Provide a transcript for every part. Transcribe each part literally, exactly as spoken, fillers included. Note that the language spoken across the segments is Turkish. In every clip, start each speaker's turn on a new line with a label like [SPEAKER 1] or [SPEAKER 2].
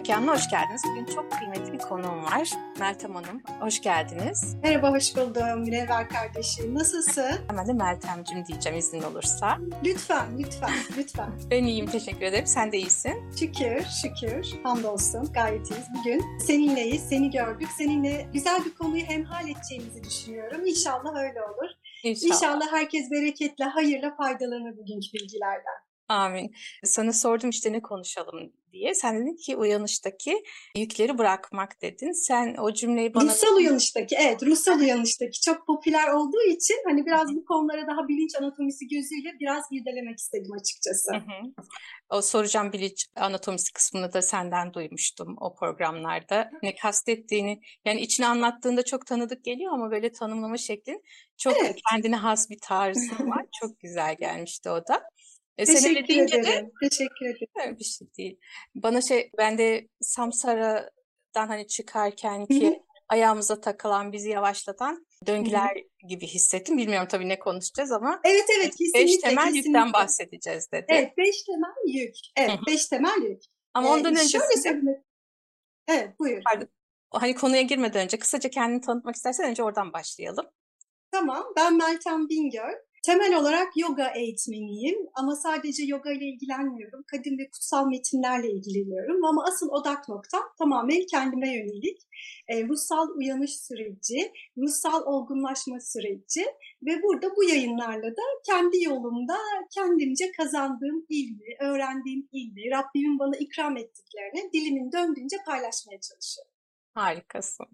[SPEAKER 1] Mekanı'na hoş geldiniz. Bugün çok kıymetli bir konuğum var. Meltem Hanım, hoş geldiniz.
[SPEAKER 2] Merhaba, hoş buldum Münevver kardeşim. Nasılsın?
[SPEAKER 1] Hemen de Meltemciğim diyeceğim izin olursa.
[SPEAKER 2] Lütfen, lütfen, lütfen.
[SPEAKER 1] Ben iyiyim, teşekkür ederim. Sen de iyisin.
[SPEAKER 2] Şükür, şükür. Hamdolsun, gayet iyiyiz. Bugün seninleyiz, seni gördük. Seninle güzel bir konuyu hemhal edeceğimizi düşünüyorum. İnşallah öyle olur.
[SPEAKER 1] İnşallah.
[SPEAKER 2] İnşallah herkes bereketle, hayırla faydalanır bugünkü bilgilerden.
[SPEAKER 1] Amin. Sana sordum işte ne konuşalım diye. Sen dedin ki uyanıştaki yükleri bırakmak dedin. Sen o cümleyi bana...
[SPEAKER 2] Ruhsal uyanıştaki, evet ruhsal uyanıştaki çok popüler olduğu için hani biraz bu konulara daha bilinç anatomisi gözüyle biraz irdelemek istedim açıkçası.
[SPEAKER 1] Hı hı. O soracağım bilinç anatomisi kısmını da senden duymuştum o programlarda. Ne kastettiğini, yani içine anlattığında çok tanıdık geliyor ama böyle tanımlama şeklin çok
[SPEAKER 2] Evet.
[SPEAKER 1] kendine has bir tarzın var. Çok güzel gelmişti o da. E, sen öyle
[SPEAKER 2] Teşekkür
[SPEAKER 1] deyince de
[SPEAKER 2] ederim. Teşekkür ederim.
[SPEAKER 1] "Ha, bir şey değil." Bana şey, ben de Samsara'dan hani çıkarken
[SPEAKER 2] Hı
[SPEAKER 1] ki
[SPEAKER 2] hı.
[SPEAKER 1] ayağımıza takılan, bizi yavaşlatan
[SPEAKER 2] Hı hı.
[SPEAKER 1] döngüler gibi hissettim. Bilmiyorum tabii ne konuşacağız ama
[SPEAKER 2] Evet evet
[SPEAKER 1] beş
[SPEAKER 2] kesinlikle
[SPEAKER 1] temel yükten
[SPEAKER 2] kesinlikle.
[SPEAKER 1] bahsedeceğiz dedi.
[SPEAKER 2] Evet beş temel yük.
[SPEAKER 1] Hı
[SPEAKER 2] Evet
[SPEAKER 1] hı.
[SPEAKER 2] beş temel yük.
[SPEAKER 1] Ama
[SPEAKER 2] Ee,
[SPEAKER 1] ondan
[SPEAKER 2] şöyle
[SPEAKER 1] öncesinde,
[SPEAKER 2] söylemek. Evet buyur.
[SPEAKER 1] pardon, hani konuya girmeden önce kısaca kendini tanıtmak istersen önce oradan başlayalım.
[SPEAKER 2] Tamam, ben Meltem Bingöl. Temel olarak yoga eğitmeniyim ama sadece yoga ile ilgilenmiyorum. Kadim ve kutsal metinlerle ilgileniyorum ama asıl odak noktam tamamen kendime yönelik. E, ruhsal uyanış süreci, ruhsal olgunlaşma süreci ve burada bu yayınlarla da kendi yolumda kendimce kazandığım ilmi, öğrendiğim ilmi, Rabbimin bana ikram ettiklerini dilimin döndüğünce paylaşmaya çalışıyorum.
[SPEAKER 1] Harikasın.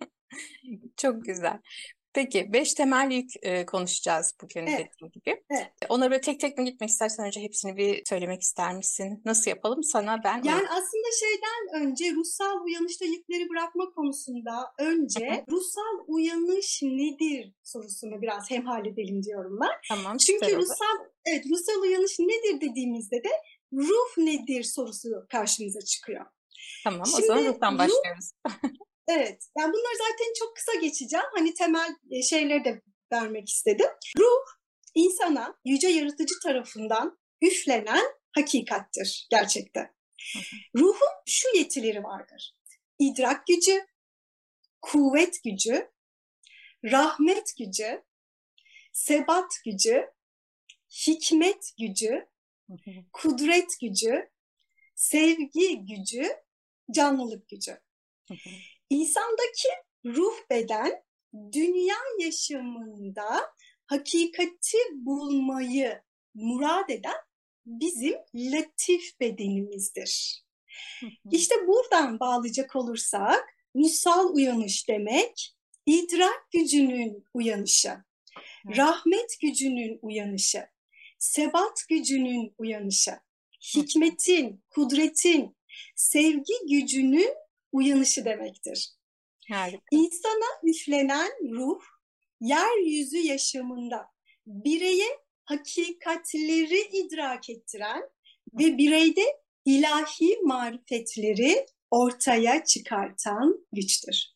[SPEAKER 1] Çok güzel. Peki beş temel yük e, konuşacağız bugün
[SPEAKER 2] Evet,
[SPEAKER 1] dediğim gibi.
[SPEAKER 2] evet.
[SPEAKER 1] Onlara böyle tek tek mi gitmek istersen önce hepsini bir söylemek ister misin? Nasıl yapalım? Sana ben
[SPEAKER 2] Yani
[SPEAKER 1] uyarım.
[SPEAKER 2] aslında şeyden önce ruhsal uyanışta yükleri bırakma konusunda önce ruhsal uyanış nedir sorusunu biraz hemhal edelim diyorum ben.
[SPEAKER 1] Tamam, süper
[SPEAKER 2] Çünkü
[SPEAKER 1] olur.
[SPEAKER 2] ruhsal evet ruhsal uyanış nedir dediğimizde de ruh nedir sorusu karşımıza çıkıyor.
[SPEAKER 1] Tamam, o
[SPEAKER 2] Şimdi
[SPEAKER 1] zaman ruhtan
[SPEAKER 2] ruh
[SPEAKER 1] başlıyoruz.
[SPEAKER 2] evet yani bunları zaten çok kısa geçeceğim. Hani temel şeyleri de vermek istedim. Ruh insana yüce yaratıcı tarafından üflenen hakikattir gerçekten. Ruhun şu yetileri vardır. İdrak gücü, kuvvet gücü, rahmet gücü, sebat gücü, hikmet gücü, kudret gücü, sevgi gücü, canlılık gücü. İnsandaki ruh beden dünya yaşamında hakikati bulmayı murad eden bizim latif bedenimizdir. İşte buradan bağlayacak olursak ruhsal uyanış demek idrak gücünün uyanışı, rahmet gücünün uyanışı, sebat gücünün uyanışı, hikmetin, kudretin, sevgi gücünün uyanışı demektir.
[SPEAKER 1] Harika.
[SPEAKER 2] İnsana üflenen ruh, yeryüzü yaşamında bireye hakikatleri idrak ettiren ve bireyde ilahi marifetleri ortaya çıkartan güçtür.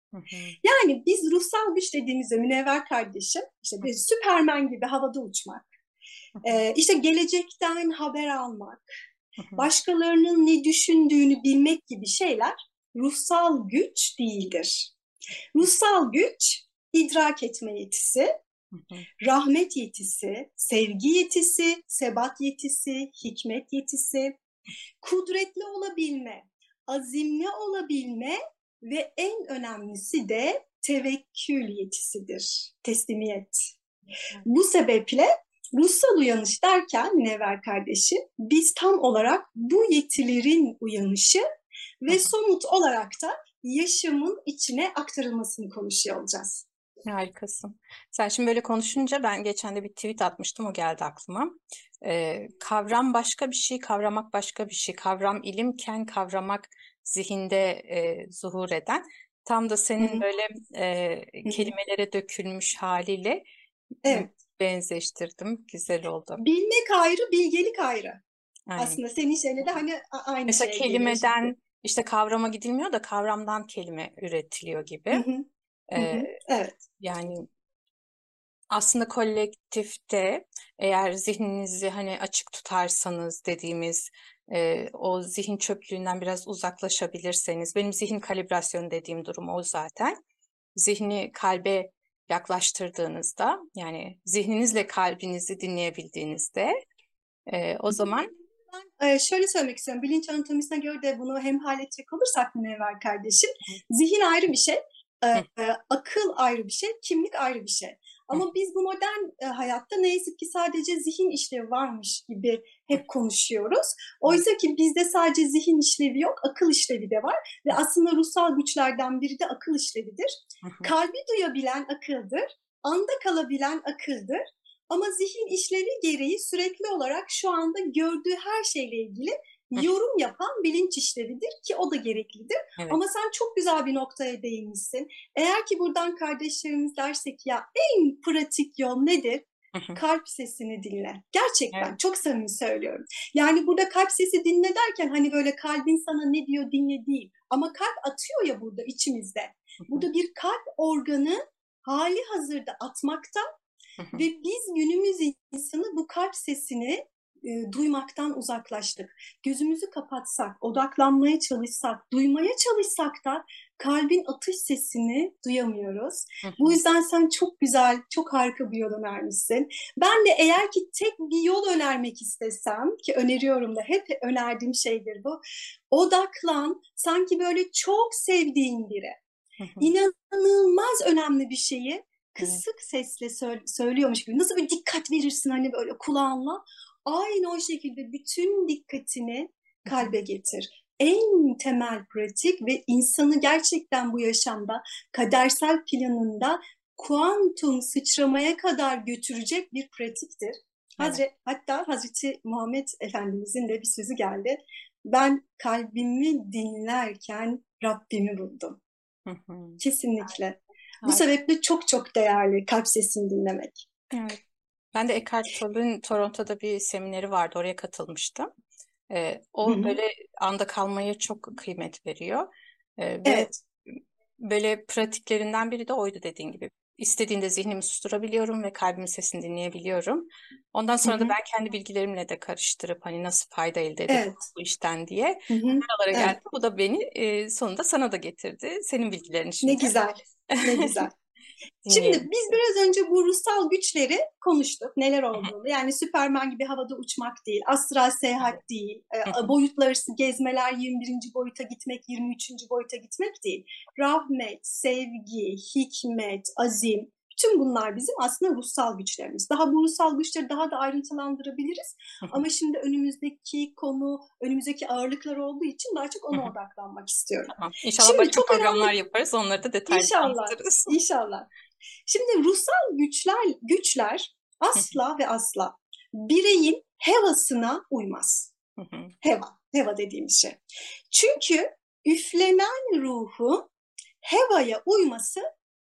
[SPEAKER 2] Yani biz ruhsal güç dediğimizde Münevver kardeşim, işte bir Süpermen gibi havada uçmak, e, işte gelecekten haber almak, başkalarının ne düşündüğünü bilmek gibi şeyler ruhsal güç değildir. Ruhsal güç, idrak etme yetisi, rahmet yetisi, sevgi yetisi, sebat yetisi, hikmet yetisi, kudretli olabilme, azimli olabilme ve en önemlisi de tevekkül yetisidir, teslimiyet. Bu sebeple ruhsal uyanış derken Münevver kardeşim, biz tam olarak bu yetilerin uyanışı ve somut olarak da yaşamın içine aktarılmasını konuşuyor olacağız.
[SPEAKER 1] Harikasın. Sen şimdi böyle konuşunca ben geçen de bir tweet atmıştım, o geldi aklıma. Ee, kavram başka bir şey, kavramak başka bir şey. Kavram ilimken kavramak zihinde e, zuhur eden. Tam da senin
[SPEAKER 2] Hı hı.
[SPEAKER 1] böyle e,
[SPEAKER 2] Hı hı.
[SPEAKER 1] kelimelere dökülmüş haliyle
[SPEAKER 2] Evet.
[SPEAKER 1] benzeştirdim. Güzel oldu.
[SPEAKER 2] Bilmek ayrı, bilgelik ayrı.
[SPEAKER 1] Aynen.
[SPEAKER 2] Aslında senin şeyle de hani aynı
[SPEAKER 1] Mesela
[SPEAKER 2] şeye geliyor şimdi.
[SPEAKER 1] kelimeden işte kavrama gidilmiyor da kavramdan kelime üretiliyor gibi.
[SPEAKER 2] Hı hı. Hı
[SPEAKER 1] Ee,
[SPEAKER 2] hı. Evet.
[SPEAKER 1] yani aslında kolektifte eğer zihninizi hani açık tutarsanız dediğimiz e, o zihin çöplüğünden biraz uzaklaşabilirseniz, benim zihin kalibrasyonu dediğim durum o zaten. Zihni kalbe yaklaştırdığınızda, yani zihninizle kalbinizi dinleyebildiğinizde e, o zaman
[SPEAKER 2] Ben e, şöyle söylemek istiyorum. Bilinç anatomisine göre de bunu hemhal edecek olursak Münevver kardeşim, zihin ayrı bir şey, e,
[SPEAKER 1] Hı.
[SPEAKER 2] e, akıl ayrı bir şey, kimlik ayrı bir şey.
[SPEAKER 1] Hı.
[SPEAKER 2] Ama biz bu modern e, hayatta ne yazık ki sadece zihin işlevi varmış gibi hep konuşuyoruz. Oysa ki bizde sadece zihin işlevi yok, akıl işlevi de var. Ve aslında ruhsal güçlerden biri de akıl işlevidir. Kalbi duyabilen akıldır, anda kalabilen akıldır. Ama zihin işlevi gereği sürekli olarak şu anda gördüğü her şeyle ilgili yorum yapan bilinç işlevidir ki o da gereklidir.
[SPEAKER 1] Evet.
[SPEAKER 2] Ama sen çok güzel bir noktaya değinmişsin. Eğer ki buradan kardeşlerimiz dersek ya en pratik yol nedir? Kalp sesini dinle. Gerçekten
[SPEAKER 1] Evet.
[SPEAKER 2] çok samimi söylüyorum. Yani burada kalp sesi dinle derken hani böyle kalbin sana ne diyor dinle değil. Ama kalp atıyor ya burada içimizde. Burada bir kalp organı hali hazırda atmakta. Ve biz günümüz insanı bu kalp sesini e, duymaktan uzaklaştık. Gözümüzü kapatsak, odaklanmaya çalışsak, duymaya çalışsak da kalbin atış sesini duyamıyoruz. Bu yüzden sen çok güzel, çok harika bir yol önermişsin. Ben de eğer ki tek bir yol önermek istesem, ki öneriyorum da hep önerdiğim şeydir bu, odaklan, sanki böyle çok sevdiğin biri, inanılmaz önemli bir şeyi kısık sesle söylüyormuş gibi. Nasıl bir dikkat verirsin hani böyle kulağınla. Aynı o şekilde bütün dikkatini kalbe getir. En temel pratik ve insanı gerçekten bu yaşamda kadersel planında kuantum sıçramaya kadar götürecek bir pratiktir. Evet. Hazret, hatta Hazreti Muhammed Efendimizin de bir sözü geldi. Ben kalbimi dinlerken Rabbimi buldum. Kesinlikle. Bu sebeple çok çok değerli kalp sesini dinlemek.
[SPEAKER 1] Evet. Ben de Eckhart Tolle'ün Toronto'da bir semineri vardı. Oraya katılmıştım. Ee, o
[SPEAKER 2] Hı hı.
[SPEAKER 1] böyle anda kalmaya çok kıymet veriyor. Ee, ve
[SPEAKER 2] Evet.
[SPEAKER 1] böyle pratiklerinden biri de oydu dediğin gibi. İstediğinde zihnimi susturabiliyorum ve kalbimin sesini dinleyebiliyorum. Ondan sonra
[SPEAKER 2] Hı
[SPEAKER 1] da
[SPEAKER 2] hı.
[SPEAKER 1] ben kendi bilgilerimle de karıştırıp hani nasıl fayda elde edebilirim
[SPEAKER 2] Evet.
[SPEAKER 1] bu işten diye
[SPEAKER 2] Hı hı.
[SPEAKER 1] buralara geldim.
[SPEAKER 2] Evet.
[SPEAKER 1] Bu da beni e, sonunda sana da getirdi. Senin bilgilerini
[SPEAKER 2] Ne
[SPEAKER 1] şimdi
[SPEAKER 2] güzel. Ne güzel. Şimdi
[SPEAKER 1] dinleyelim.
[SPEAKER 2] biz biraz önce bu ruhsal güçleri konuştuk. Neler olduğunu. Yani Süperman gibi havada uçmak değil, astral seyahat değil, boyutlar arası gezmeler, yirmi birinci boyuta gitmek, yirmi üçüncü boyuta gitmek değil. Rahmet, sevgi, hikmet, azim, bütün bunlar bizim aslında ruhsal güçlerimiz. Daha bu ruhsal güçleri daha da ayrıntılandırabiliriz. Ama şimdi önümüzdeki konu, önümüzdeki ağırlıklar olduğu için daha çok ona odaklanmak istiyorum.
[SPEAKER 1] Tamam. İnşallah
[SPEAKER 2] Şimdi
[SPEAKER 1] başka
[SPEAKER 2] çok
[SPEAKER 1] programlar
[SPEAKER 2] önemli.
[SPEAKER 1] yaparız. Onları da detaylı
[SPEAKER 2] İnşallah,
[SPEAKER 1] anlatırız.
[SPEAKER 2] inşallah. Şimdi ruhsal güçler, güçler asla ve asla bireyin hevasına uymaz. Heva, heva dediğimiz şey. Çünkü üflenen ruhun hevaya uyması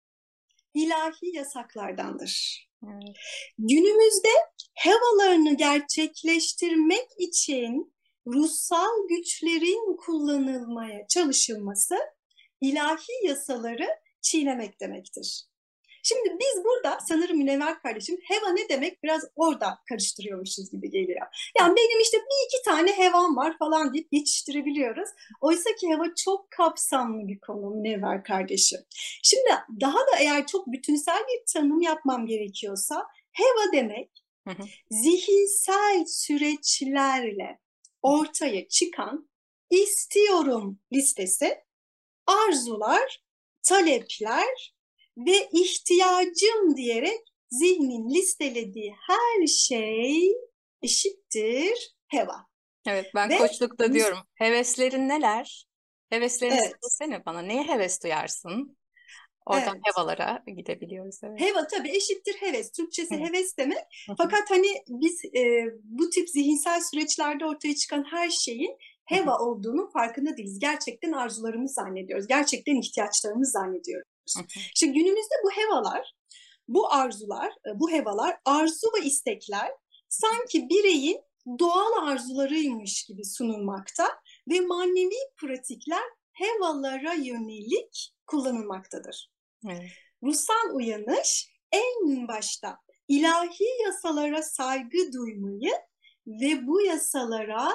[SPEAKER 2] ilahi yasaklardandır. Evet. Günümüzde hevalarını gerçekleştirmek için ruhsal güçlerin kullanılmaya çalışılması ilahi yasaları çiğnemek demektir. Şimdi biz burada sanırım Münevver kardeşim heva ne demek biraz orada karıştırıyormuşuz gibi geliyor. Yani benim işte bir iki tane hevam var falan deyip geçiştirebiliyoruz. Oysa ki heva çok kapsamlı bir konu Münevver kardeşim. Şimdi daha da eğer çok bütünsel bir tanım yapmam gerekiyorsa heva demek zihinsel süreçlerle ortaya çıkan istiyorum listesi, arzular, talepler ve ihtiyacım diyerek zihnin listelediği her şey eşittir heva.
[SPEAKER 1] Evet, ben
[SPEAKER 2] ve
[SPEAKER 1] koçlukta diyorum. Heveslerin neler? Heveslerini
[SPEAKER 2] evet,
[SPEAKER 1] söylesene bana. Neye heves duyarsın? Oradan
[SPEAKER 2] evet.
[SPEAKER 1] hevalara gidebiliyoruz. Evet.
[SPEAKER 2] Heva tabii eşittir heves. Türkçesi evet. Heves demek. Fakat hani biz e, bu tip zihinsel süreçlerde ortaya çıkan her şeyin heva olduğunu farkında değiliz. Gerçekten arzularımız zannediyoruz. Gerçekten ihtiyaçlarımız zannediyoruz. İşte günümüzde bu hevalar, bu arzular, bu hevalar, arzu ve istekler sanki bireyin doğal arzularıymış gibi sunulmakta ve manevi pratikler hevalara yönelik kullanılmaktadır. Evet. Ruhsal uyanış en başta ilahi yasalara saygı duymayı ve bu yasalara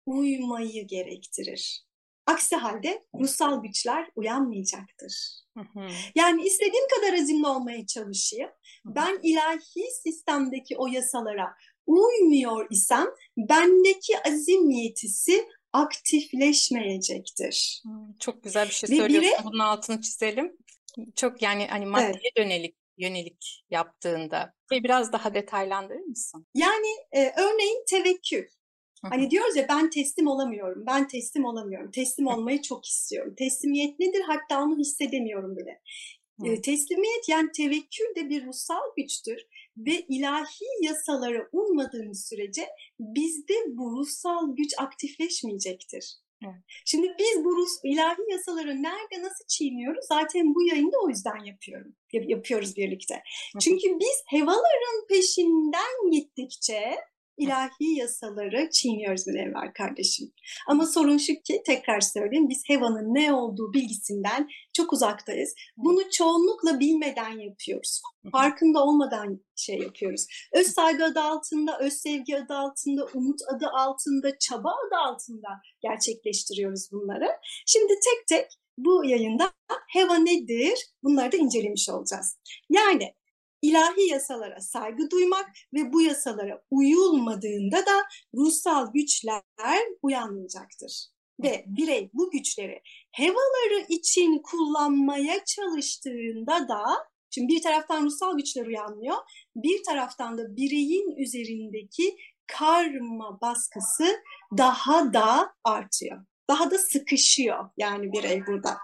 [SPEAKER 2] uymayı gerektirir. Aksi halde ruhsal güçler uyanmayacaktır.
[SPEAKER 1] Hı hı.
[SPEAKER 2] Yani istediğim kadar azimli olmaya çalışayım. Ben ilahi sistemdeki o yasalara uymuyor isem bendeki azim yetisi aktifleşmeyecektir.
[SPEAKER 1] Çok güzel bir şey
[SPEAKER 2] Ve bire,
[SPEAKER 1] söylüyorsun. Bunun altını çizelim. Çok yani hani
[SPEAKER 2] evet,
[SPEAKER 1] maddeye yönelik yönelik yaptığında ve biraz daha detaylandırır mısın?
[SPEAKER 2] yani e, örneğin tevekkül.
[SPEAKER 1] Hı hı.
[SPEAKER 2] Hani diyoruz ya ben teslim olamıyorum, ben teslim olamıyorum. Teslim olmayı çok istiyorum. Teslimiyet nedir? Hatta onu hissedemiyorum bile.
[SPEAKER 1] Hı.
[SPEAKER 2] E, teslimiyet yani tevekkül de bir ruhsal güçtür. Ve ilahi yasalara uymadığımız sürece bizde bu ruhsal güç aktifleşmeyecektir.
[SPEAKER 1] Evet.
[SPEAKER 2] Şimdi biz bu Rus, ilahi yasaları nerede nasıl çiğniyoruz? Zaten bu yayında o yüzden yapıyorum. Yapıyoruz birlikte. Çünkü biz hevaların peşinden gittikçe ilahi yasaları çiğniyoruz Münevver kardeşim. Ama sorun şu ki tekrar söyleyeyim biz hevanın ne olduğu bilgisinden çok uzaktayız. Bunu çoğunlukla bilmeden yapıyoruz. Farkında olmadan şey yapıyoruz. Öz saygı adı altında, öz sevgi adı altında, umut adı altında, çaba adı altında gerçekleştiriyoruz bunları. Şimdi tek tek bu yayında heva nedir? Bunları da incelemiş olacağız. Yani ilahi yasalara saygı duymak ve bu yasalara uyulmadığında da ruhsal güçler uyanmayacaktır. Ve birey bu güçleri hevaları için kullanmaya çalıştığında da, şimdi bir taraftan ruhsal güçler uyanmıyor, bir taraftan da bireyin üzerindeki karma baskısı daha da artıyor. Daha da sıkışıyor yani birey burada.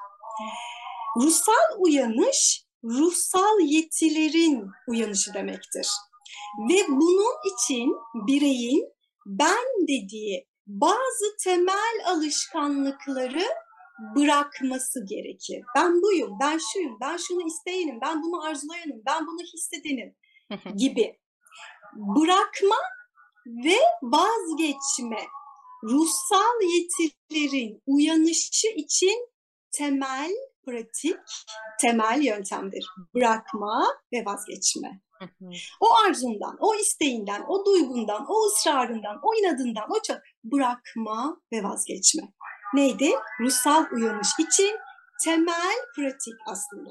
[SPEAKER 2] Ruhsal uyanış, ruhsal yetilerin uyanışı demektir. Ve bunun için bireyin ben dediği bazı temel alışkanlıkları bırakması gerekir. Ben buyum, ben şuyum, ben şunu isteyenim, ben bunu arzulayanım, ben bunu hissedenim gibi. Bırakma ve vazgeçme ruhsal yetilerin uyanışı için temel pratik, temel yöntemdir. Bırakma ve vazgeçme. O arzundan, o isteğinden, o duygundan, o ısrarından, o inadından, o çok bırakma ve vazgeçme. Neydi? Ruhsal uyanış için temel pratik aslında.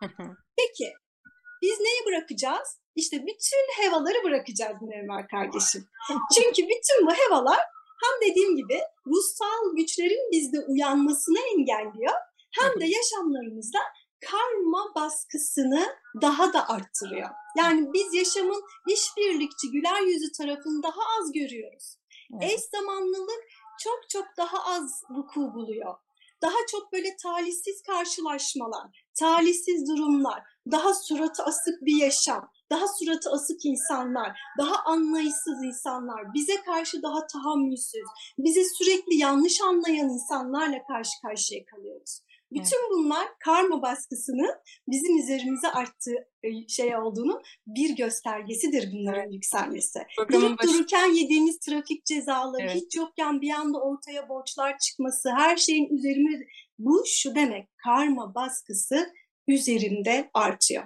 [SPEAKER 2] Peki biz neyi bırakacağız? İşte bütün hevaları bırakacağız Münevver kardeşim. Çünkü bütün bu hevalar hem dediğim gibi ruhsal güçlerin bizde uyanmasını engelliyor hem de yaşamlarımızda karma baskısını daha da arttırıyor. Yani biz yaşamın işbirlikçi güler yüzü tarafını daha az görüyoruz. Eş zamanlılık çok çok daha az vuku buluyor. Daha çok böyle talihsiz karşılaşmalar, talihsiz durumlar, daha suratı asık bir yaşam, daha suratı asık insanlar, daha anlayışsız insanlar, bize karşı daha tahammülsüz, bize sürekli yanlış anlayan insanlarla karşı karşıya kalıyoruz. Bütün bunlar karma baskısının bizim üzerimize arttığı şey olduğunu bir göstergesidir bunların evet. yükselmesi.
[SPEAKER 1] Programın
[SPEAKER 2] Durup
[SPEAKER 1] başı...
[SPEAKER 2] dururken yediğimiz trafik cezaları, evet. hiç yokken bir anda ortaya borçlar çıkması, her şeyin üzerine... Bu şu demek, karma baskısı üzerinde artıyor.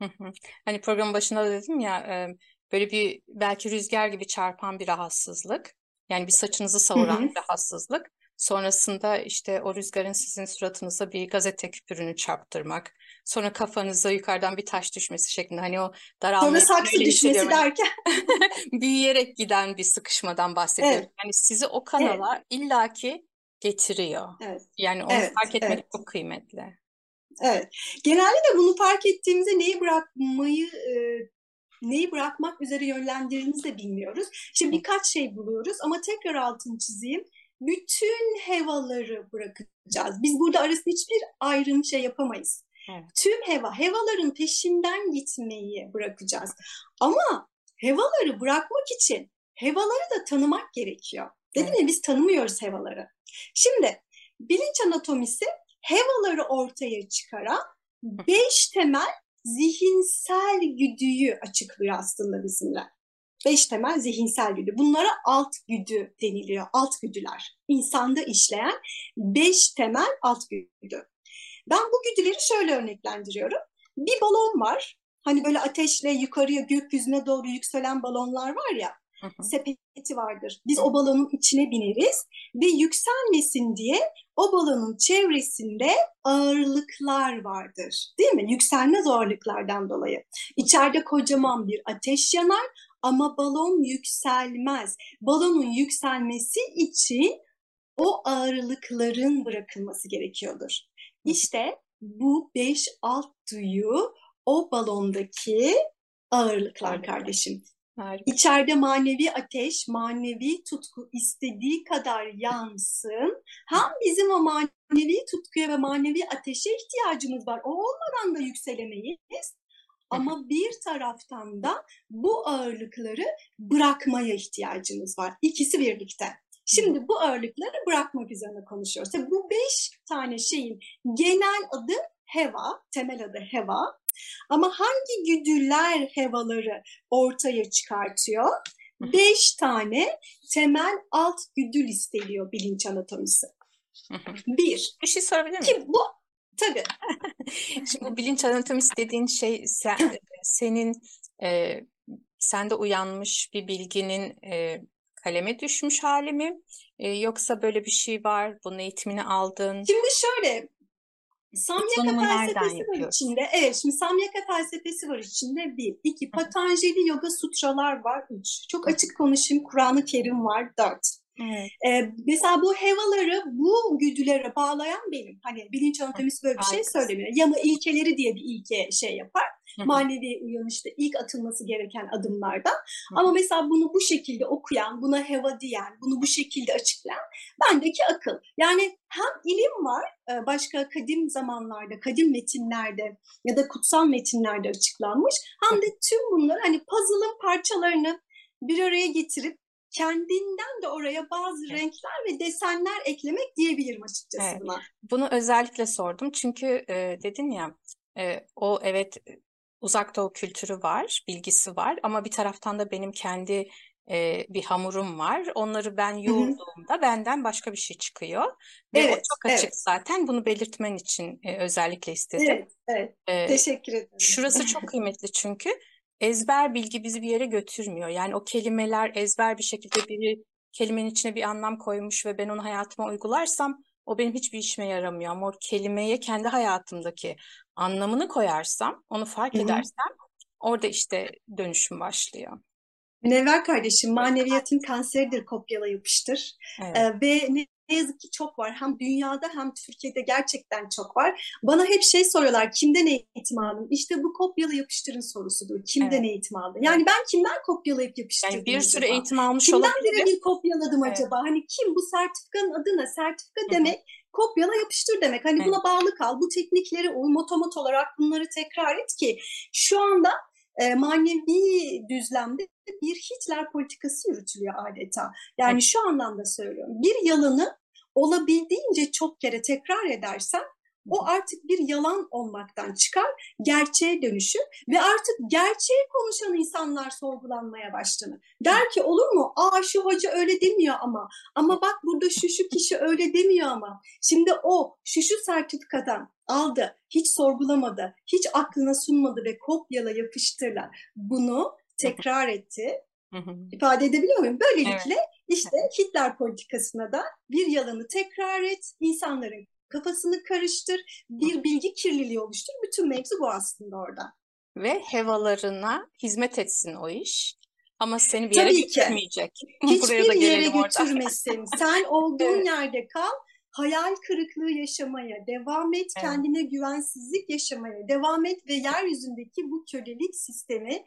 [SPEAKER 1] Hani programın başında da dedim ya, böyle bir belki rüzgar gibi çarpan bir rahatsızlık. Yani bir saçınızı savuran bir rahatsızlık. Sonrasında işte o rüzgarın sizin suratınıza bir gazete küpürünü çarptırmak. Sonra kafanıza yukarıdan bir taş düşmesi şeklinde. Hani o daralmayı
[SPEAKER 2] Sonra saksı
[SPEAKER 1] öyle
[SPEAKER 2] düşmesi
[SPEAKER 1] hissediyorum.
[SPEAKER 2] derken.
[SPEAKER 1] Büyüyerek giden bir sıkışmadan bahsediyorum.
[SPEAKER 2] Evet.
[SPEAKER 1] Yani sizi o kanala evet. illaki getiriyor.
[SPEAKER 2] Evet.
[SPEAKER 1] Yani onu
[SPEAKER 2] evet.
[SPEAKER 1] fark etmek
[SPEAKER 2] evet.
[SPEAKER 1] çok kıymetli.
[SPEAKER 2] Evet. Genellikle bunu fark ettiğimizde neyi bırakmayı, e, neyi bırakmak üzere yönlendirdiğimizi de bilmiyoruz. Şimdi birkaç şey buluyoruz ama tekrar altını çizeyim. Bütün hevaları bırakacağız. Biz burada arasında hiçbir ayrım şey yapamayız. Evet. Tüm heva, hevaların peşinden gitmeyi bırakacağız. Ama hevaları bırakmak için hevaları da tanımak gerekiyor. Dedim evet. ya biz tanımıyoruz hevaları. Şimdi bilinç anatomisi hevaları ortaya çıkaran beş temel zihinsel güdüyü açıklıyor aslında bizimle. Beş temel zihinsel güdü. Bunlara alt güdü deniliyor. Alt güdüler. İnsanda işleyen beş temel alt güdü. Ben bu güdüleri şöyle örneklendiriyorum. Bir balon var. Hani böyle ateşle yukarıya gökyüzüne doğru yükselen balonlar var ya.
[SPEAKER 1] Hı hı.
[SPEAKER 2] sepeti vardır. Biz o balonun içine bineriz ve yükselmesin diye o balonun çevresinde ağırlıklar vardır. Değil mi? Yükselmez ağırlıklardan dolayı. İçeride kocaman bir ateş yanar ama balon yükselmez. Balonun yükselmesi için o ağırlıkların bırakılması gerekiyordur. İşte bu beş alt duyu o balondaki ağırlıklar
[SPEAKER 1] Harika.
[SPEAKER 2] kardeşim.
[SPEAKER 1] Harika.
[SPEAKER 2] İçeride manevi ateş, manevi tutku istediği kadar yansın. Hem bizim o manevi tutkuya ve manevi ateşe ihtiyacımız var. O olmadan da yükselemeyiz. Ama bir taraftan da bu ağırlıkları bırakmaya ihtiyacımız var. İkisi birlikte. Şimdi bu ağırlıkları bırakmak üzerine konuşuyoruz. Tabii bu beş tane şeyin genel adı heva, temel adı heva. Ama hangi güdüler hevaları ortaya çıkartıyor? Beş tane temel alt güdü listeliyor bilinç anatomisi. Bir.
[SPEAKER 1] Bir şey sorabilir miyim?
[SPEAKER 2] Ki bu tabii.
[SPEAKER 1] Şimdi bu bilinç anatomisi dediğin şey sen, senin e, sende uyanmış bir bilginin e, kaleme düşmüş hali mi? E, yoksa böyle bir şey var, bunun eğitimini aldın.
[SPEAKER 2] Şimdi şöyle, Samyaka
[SPEAKER 1] Sunumu nereden
[SPEAKER 2] felsefesi var
[SPEAKER 1] yapıyorsun?
[SPEAKER 2] içinde. Evet, şimdi Samyaka felsefesi var içinde. Bir. İki. Patanjali Yoga Sutralar var. Üç. Çok açık konuşayım. Kur'an-ı Kerim var. Dört.
[SPEAKER 1] Evet.
[SPEAKER 2] Ee, mesela bu hevaları bu güdülere bağlayan benim. Hani bilinç anatomisi böyle bir şey
[SPEAKER 1] Harikasın.
[SPEAKER 2] söylemiyor. Yama ilkeleri diye bir ilke şey yapar.
[SPEAKER 1] Hı hı.
[SPEAKER 2] Manevi uyanışta ilk atılması gereken adımlardan. Ama mesela bunu bu şekilde okuyan, buna heva diyen, bunu bu şekilde açıklayan bendeki akıl. Yani hem ilim var, başka kadim zamanlarda, kadim metinlerde ya da kutsal metinlerde açıklanmış. Hem de tüm bunlar hani puzzle'ın parçalarını bir araya getirip kendinden de oraya bazı
[SPEAKER 1] Evet.
[SPEAKER 2] renkler ve desenler eklemek diyebilirim açıkçası
[SPEAKER 1] Evet.
[SPEAKER 2] buna.
[SPEAKER 1] Bunu özellikle sordum çünkü e, dedin ya e, o evet Uzak Doğu kültürü var, bilgisi var ama bir taraftan da benim kendi e, bir hamurum var. Onları ben
[SPEAKER 2] Hı hı.
[SPEAKER 1] yoğurduğumda benden başka bir şey çıkıyor ve o
[SPEAKER 2] Evet,
[SPEAKER 1] çok açık
[SPEAKER 2] evet,
[SPEAKER 1] zaten. Bunu belirtmen için e, özellikle istedim.
[SPEAKER 2] evet, evet.
[SPEAKER 1] E,
[SPEAKER 2] Teşekkür ederim.
[SPEAKER 1] Şurası çok kıymetli çünkü ezber bilgi bizi bir yere götürmüyor. Yani o kelimeler ezber bir şekilde biri kelimenin içine bir anlam koymuş ve ben onu hayatıma uygularsam o benim hiçbir işime yaramıyor. Ama o kelimeye kendi hayatımdaki anlamını koyarsam, onu fark
[SPEAKER 2] Hı hı.
[SPEAKER 1] edersem orada işte dönüşüm başlıyor.
[SPEAKER 2] Münevver kardeşim, maneviyatın kanseridir, kopyala yapıştır.
[SPEAKER 1] Evet.
[SPEAKER 2] Ee, ve ne yazık ki çok var. Hem dünyada hem Türkiye'de gerçekten çok var. Bana hep şey soruyorlar, kimden eğitim aldın? İşte bu kopyala yapıştırın sorusudur. Kimden
[SPEAKER 1] Evet.
[SPEAKER 2] eğitim aldın? Yani ben kimden kopyalayıp yapıştırdım
[SPEAKER 1] Yani bir sürü
[SPEAKER 2] acaba?
[SPEAKER 1] eğitim almış
[SPEAKER 2] Kimden
[SPEAKER 1] olabilirim.
[SPEAKER 2] birebir kopyaladım
[SPEAKER 1] Evet.
[SPEAKER 2] acaba? Hani kim? Bu sertifikanın adı ne? Sertifika
[SPEAKER 1] Hı hı.
[SPEAKER 2] demek kopyala yapıştır demek. Hani
[SPEAKER 1] Evet.
[SPEAKER 2] buna bağlı kal. Bu teknikleri uy, motomot olarak bunları tekrar et ki şu anda e, manevi düzlemde bir Hitler politikası yürütülüyor adeta. Yani
[SPEAKER 1] Evet.
[SPEAKER 2] şu anlamda söylüyorum. Bir yalanı olabildiğince çok kere tekrar edersen o artık bir yalan olmaktan çıkar, gerçeğe dönüşür ve artık gerçeği konuşan insanlar sorgulanmaya başlanır. Der ki olur mu? Aa şu hoca öyle demiyor ama. Ama bak burada şu şu kişi öyle demiyor ama. Şimdi o şu şu sertifikadan aldı, hiç sorgulamadı, hiç aklına sunmadı ve kopyala yapıştırla bunu tekrar etti.
[SPEAKER 1] Hı hı.
[SPEAKER 2] İfade edebiliyor muyum? Böylelikle
[SPEAKER 1] Evet.
[SPEAKER 2] işte Hitler politikasına da bir yalanı tekrar et, insanların kafasını karıştır, bir bilgi kirliliği oluştur. Bütün mevzu bu aslında orada.
[SPEAKER 1] Ve hevalarına hizmet etsin o iş. Ama seni bir yere
[SPEAKER 2] Tabii ki.
[SPEAKER 1] götürmeyecek. Buraya da
[SPEAKER 2] Hiçbir yere
[SPEAKER 1] gelelim oradan.
[SPEAKER 2] götürmesin. Sen olduğun
[SPEAKER 1] Evet.
[SPEAKER 2] yerde kal. Hayal kırıklığı yaşamaya devam et,
[SPEAKER 1] Evet.
[SPEAKER 2] kendine güvensizlik yaşamaya devam et ve yeryüzündeki bu kölelik sistemi,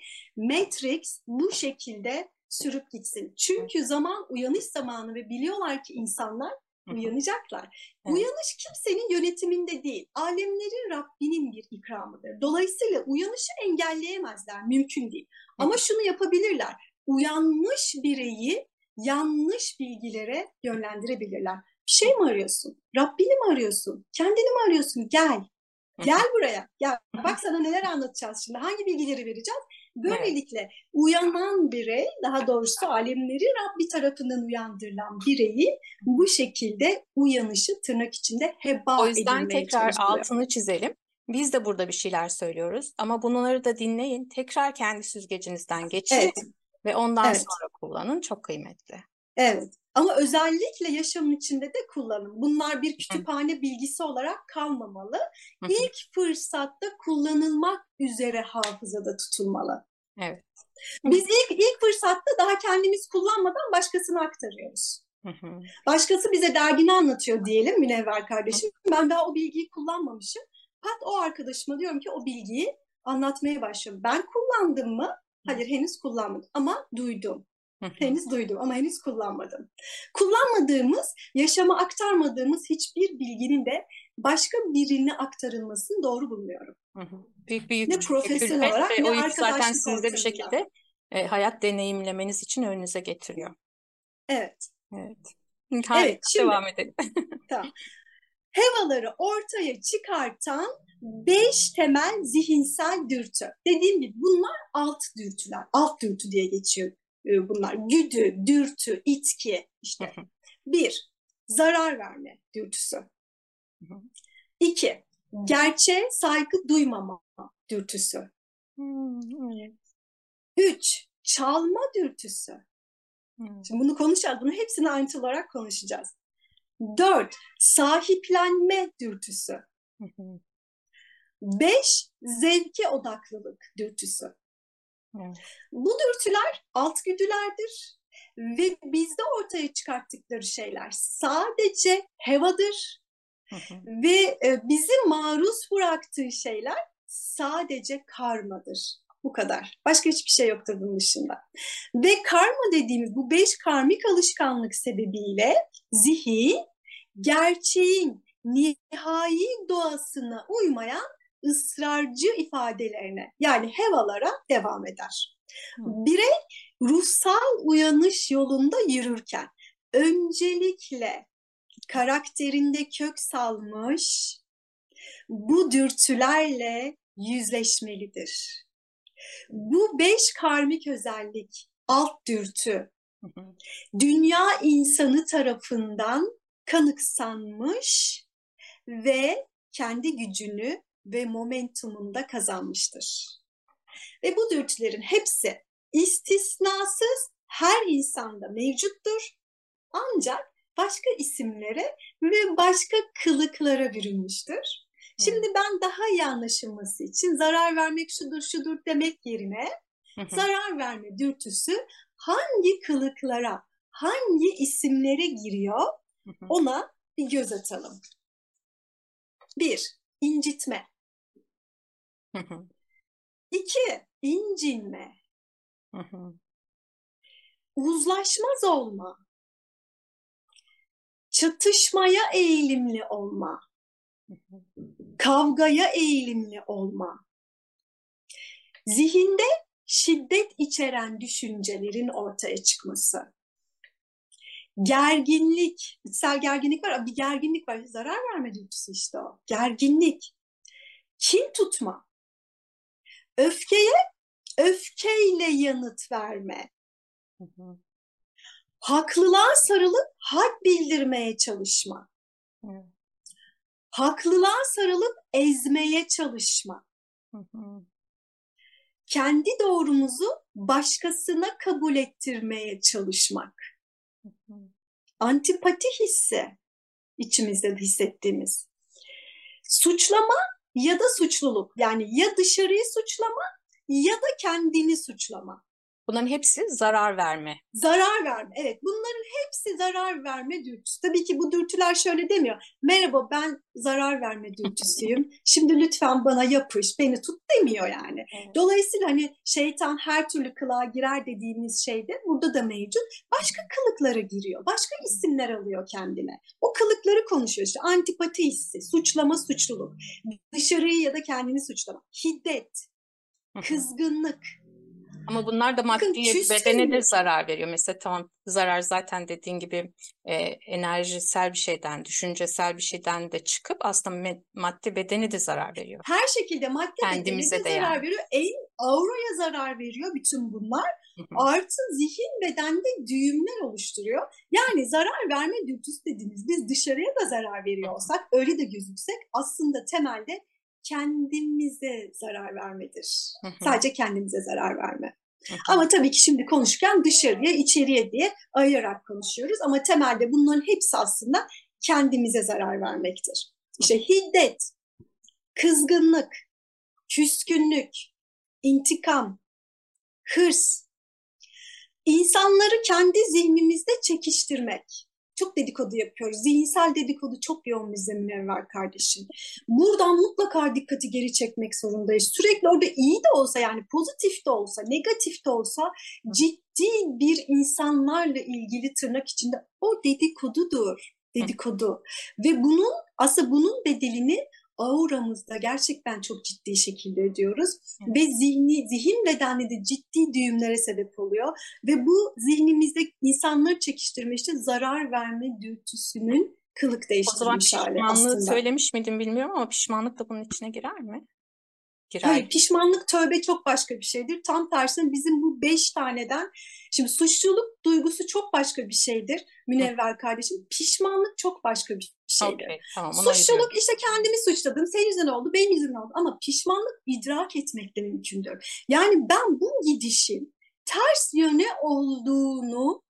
[SPEAKER 2] Matrix bu şekilde sürüp gitsin. Çünkü zaman uyanış zamanı ve biliyorlar ki insanlar uyanacaklar.
[SPEAKER 1] Evet.
[SPEAKER 2] Uyanış kimsenin yönetiminde değil. Alemlerin Rabbinin bir ikramıdır. Dolayısıyla uyanışı engelleyemezler. Mümkün değil. Ama şunu yapabilirler. Uyanmış bireyi yanlış bilgilere yönlendirebilirler. Bir şey mi arıyorsun? Rabbini mi arıyorsun? Kendini mi arıyorsun? Gel. Gel buraya. Gel. Bak sana neler anlatacağız şimdi. Hangi bilgileri vereceğiz? Böylelikle evet. Uyanan birey, daha doğrusu alemleri Rabbi tarafından uyandırılan bireyi bu şekilde uyanışı tırnak içinde heba
[SPEAKER 1] O yüzden
[SPEAKER 2] edilmeye
[SPEAKER 1] tekrar
[SPEAKER 2] çalışılıyor.
[SPEAKER 1] altını çizelim. Biz de burada bir şeyler söylüyoruz ama bunları da dinleyin. Tekrar kendi süzgecinizden geçirin.
[SPEAKER 2] Evet.
[SPEAKER 1] Ve ondan
[SPEAKER 2] Evet,
[SPEAKER 1] sonra kullanın, çok kıymetli.
[SPEAKER 2] evet. Ama özellikle yaşamın içinde de kullanın. Bunlar bir
[SPEAKER 1] Hı
[SPEAKER 2] kütüphane bilgisi olarak kalmamalı.
[SPEAKER 1] hı hı.
[SPEAKER 2] İlk fırsatta kullanılmak üzere hafızada tutulmalı.
[SPEAKER 1] Evet.
[SPEAKER 2] Biz ilk ilk fırsatta daha kendimiz kullanmadan başkasına aktarıyoruz.
[SPEAKER 1] Hı hı.
[SPEAKER 2] Başkası bize derdini anlatıyor diyelim Münevver kardeşim. Ben daha o bilgiyi kullanmamışım. Pat o arkadaşıma diyorum ki o bilgiyi anlatmaya başlıyorum. Ben kullandım mı? Hayır, henüz kullanmadım ama duydum.
[SPEAKER 1] Hı hı.
[SPEAKER 2] Henüz duydum ama henüz kullanmadım. Kullanmadığımız, yaşama aktarmadığımız hiçbir bilginin de başka birine aktarılmasını doğru bulmuyorum.
[SPEAKER 1] Hı hı. Büyük bir yük
[SPEAKER 2] Ne
[SPEAKER 1] çünkü
[SPEAKER 2] profesyonel
[SPEAKER 1] ve,
[SPEAKER 2] olarak
[SPEAKER 1] ve
[SPEAKER 2] ne
[SPEAKER 1] o yükü zaten
[SPEAKER 2] arkadaşlık
[SPEAKER 1] sizde bir
[SPEAKER 2] ortamında.
[SPEAKER 1] şekilde e, hayat deneyimlemeniz için önünüze getiriyor.
[SPEAKER 2] Evet.
[SPEAKER 1] Evet.
[SPEAKER 2] Evet,
[SPEAKER 1] Harika.
[SPEAKER 2] şimdi
[SPEAKER 1] Devam edelim.
[SPEAKER 2] tamam. Hevaları ortaya çıkartan beş temel zihinsel dürtü. Dediğim gibi bunlar alt dürtüler. Alt dürtü diye geçiyor bunlar. Güdü, dürtü, itki
[SPEAKER 1] Hı
[SPEAKER 2] işte.
[SPEAKER 1] hı.
[SPEAKER 2] Bir, zarar verme dürtüsü.
[SPEAKER 1] Hı hı.
[SPEAKER 2] İki, gerçeğe saygı duymama dürtüsü.
[SPEAKER 1] Hmm, evet.
[SPEAKER 2] Üç, çalma dürtüsü.
[SPEAKER 1] Hmm.
[SPEAKER 2] Şimdi bunu konuşacağız. Bunu hepsini ayrıntılı olarak konuşacağız. Dört, sahiplenme dürtüsü.
[SPEAKER 1] Hı hı.
[SPEAKER 2] Beş, zevke odaklılık dürtüsü.
[SPEAKER 1] Evet.
[SPEAKER 2] Bu dürtüler alt güdülerdir ve bizde ortaya çıkarttıkları şeyler sadece hevadır
[SPEAKER 1] Hı hı.
[SPEAKER 2] ve bizi maruz bıraktığı şeyler sadece karmadır. Bu kadar. Başka hiçbir şey yoktur bunun dışında. Ve karma dediğimiz bu beş karmik alışkanlık sebebiyle zihin gerçeğin nihai doğasına uymayan ısrarcı ifadelerine yani hevalara devam eder.
[SPEAKER 1] Hı
[SPEAKER 2] Birey ruhsal uyanış yolunda yürürken öncelikle karakterinde kök salmış bu dürtülerle yüzleşmelidir. Bu beş karmik özellik, alt dürtü,
[SPEAKER 1] hı.
[SPEAKER 2] dünya insanı tarafından kanıksanmış ve kendi gücünü ve momentumunda kazanmıştır. Ve bu dürtülerin hepsi istisnasız her insanda mevcuttur. Ancak başka isimlere ve başka kılıklara bürünmüştür.
[SPEAKER 1] Hı
[SPEAKER 2] Şimdi ben daha iyi anlaşılması için zarar vermek şudur şudur demek yerine
[SPEAKER 1] hı.
[SPEAKER 2] zarar verme dürtüsü hangi kılıklara, hangi isimlere giriyor
[SPEAKER 1] Hı hı.
[SPEAKER 2] ona bir göz atalım. Bir, incitme.
[SPEAKER 1] Hı hı.
[SPEAKER 2] İki, incinme.
[SPEAKER 1] Hı hı.
[SPEAKER 2] Uzlaşmaz olma. Çatışmaya eğilimli olma.
[SPEAKER 1] Hı hı.
[SPEAKER 2] Kavgaya eğilimli olma. Zihinde şiddet içeren düşüncelerin ortaya çıkması. Gerginlik, içsel gerginlik var. Bir gerginlik var. Zarar verme dürtüsü işte o. Gerginlik. Kin tutma. Öfkeye öfkeyle yanıt verme.
[SPEAKER 1] Hı hı.
[SPEAKER 2] Haklılığa sarılıp had bildirmeye çalışma.
[SPEAKER 1] Evet.
[SPEAKER 2] Haklılığa sarılıp ezmeye çalışma.
[SPEAKER 1] Hı hı.
[SPEAKER 2] Kendi doğrumuzu başkasına kabul ettirmeye çalışmak.
[SPEAKER 1] Hı hı.
[SPEAKER 2] Antipati hissi içimizde hissettiğimiz. Suçlama ya da suçluluk. Yani ya dışarıyı suçlama ya da kendini suçlama.
[SPEAKER 1] Bunların hepsi zarar verme.
[SPEAKER 2] Zarar verme. Evet, bunların hepsi zarar verme dürtüsü. Tabii ki bu dürtüler şöyle demiyor. Merhaba, ben zarar verme dürtüsüyüm. Şimdi lütfen bana yapış, beni tut demiyor yani.
[SPEAKER 1] Evet.
[SPEAKER 2] Dolayısıyla hani şeytan her türlü kılığa girer dediğimiz şey de burada da mevcut. Başka kılıklara giriyor. Başka isimler alıyor kendine. O kılıkları konuşuyor işte. Antipati hissi, suçlama, suçluluk. Dışarıyı ya da kendini suçlama. Hiddet,
[SPEAKER 1] Hı hı.
[SPEAKER 2] kızgınlık.
[SPEAKER 1] Ama bunlar da
[SPEAKER 2] Bakın
[SPEAKER 1] maddi bedene de
[SPEAKER 2] küskünlük.
[SPEAKER 1] zarar veriyor. Mesela tamam, zarar zaten dediğin gibi e, enerjisel bir şeyden, düşüncesel bir şeyden de çıkıp aslında me- maddi bedeni de zarar veriyor.
[SPEAKER 2] Her şekilde madde bedene
[SPEAKER 1] Kendimize
[SPEAKER 2] de
[SPEAKER 1] de
[SPEAKER 2] zarar
[SPEAKER 1] yani.
[SPEAKER 2] veriyor. En auraya zarar veriyor bütün bunlar.
[SPEAKER 1] Hı hı.
[SPEAKER 2] Artı zihin bedende düğümler oluşturuyor. Yani zarar verme dürtüsü dediğimiz biz dışarıya da zarar
[SPEAKER 1] Hı
[SPEAKER 2] veriyor
[SPEAKER 1] hı.
[SPEAKER 2] olsak, öyle de gözüksek aslında temelde kendimize zarar vermedir.
[SPEAKER 1] Hı hı.
[SPEAKER 2] Sadece kendimize zarar verme.
[SPEAKER 1] Hı hı.
[SPEAKER 2] Ama tabii ki şimdi konuşurken dışarıya, içeriye diye ayırarak konuşuyoruz. Ama temelde bunların hepsi aslında kendimize zarar vermektir. İşte hiddet, kızgınlık, küskünlük, intikam, hırs, insanları kendi zihnimizde çekiştirmek. Çok dedikodu yapıyoruz. Zihinsel dedikodu çok yoğun bizde Münevver kardeşim. Buradan mutlaka dikkati geri çekmek zorundayız. Sürekli orada iyi de olsa, yani pozitif de olsa, negatif de olsa, ciddi bir insanlarla ilgili tırnak içinde o dedikodudur. Dedikodu. Ve bunun aslında bunun bedelini auramızda gerçekten çok ciddi şekilde ödüyoruz. Ve zihni, zihin bedeninde de ciddi düğümlere sebep oluyor. Ve bu zihnimizde insanları çekiştirme, işte zarar verme dürtüsünün kılık
[SPEAKER 1] O zaman
[SPEAKER 2] değiştirilmiş hali
[SPEAKER 1] pişmanlığı
[SPEAKER 2] aslında.
[SPEAKER 1] söylemiş miydim bilmiyorum ama pişmanlık da bunun içine girer mi? Girer.
[SPEAKER 2] Hayır, pişmanlık, tövbe çok başka bir şeydir. Tam tersine bizim bu beş taneden, şimdi suçluluk duygusu çok başka bir şeydir Münevver kardeşim. Pişmanlık çok başka bir şeydir.
[SPEAKER 1] Okay, tamam, onu
[SPEAKER 2] Suçluluk
[SPEAKER 1] ayırıyorum.
[SPEAKER 2] işte kendimi suçladım, senin yüzünden oldu, benim yüzümden oldu. Ama pişmanlık idrak etmekle mümkündür. Yani ben bu gidişin ters yöne olduğunu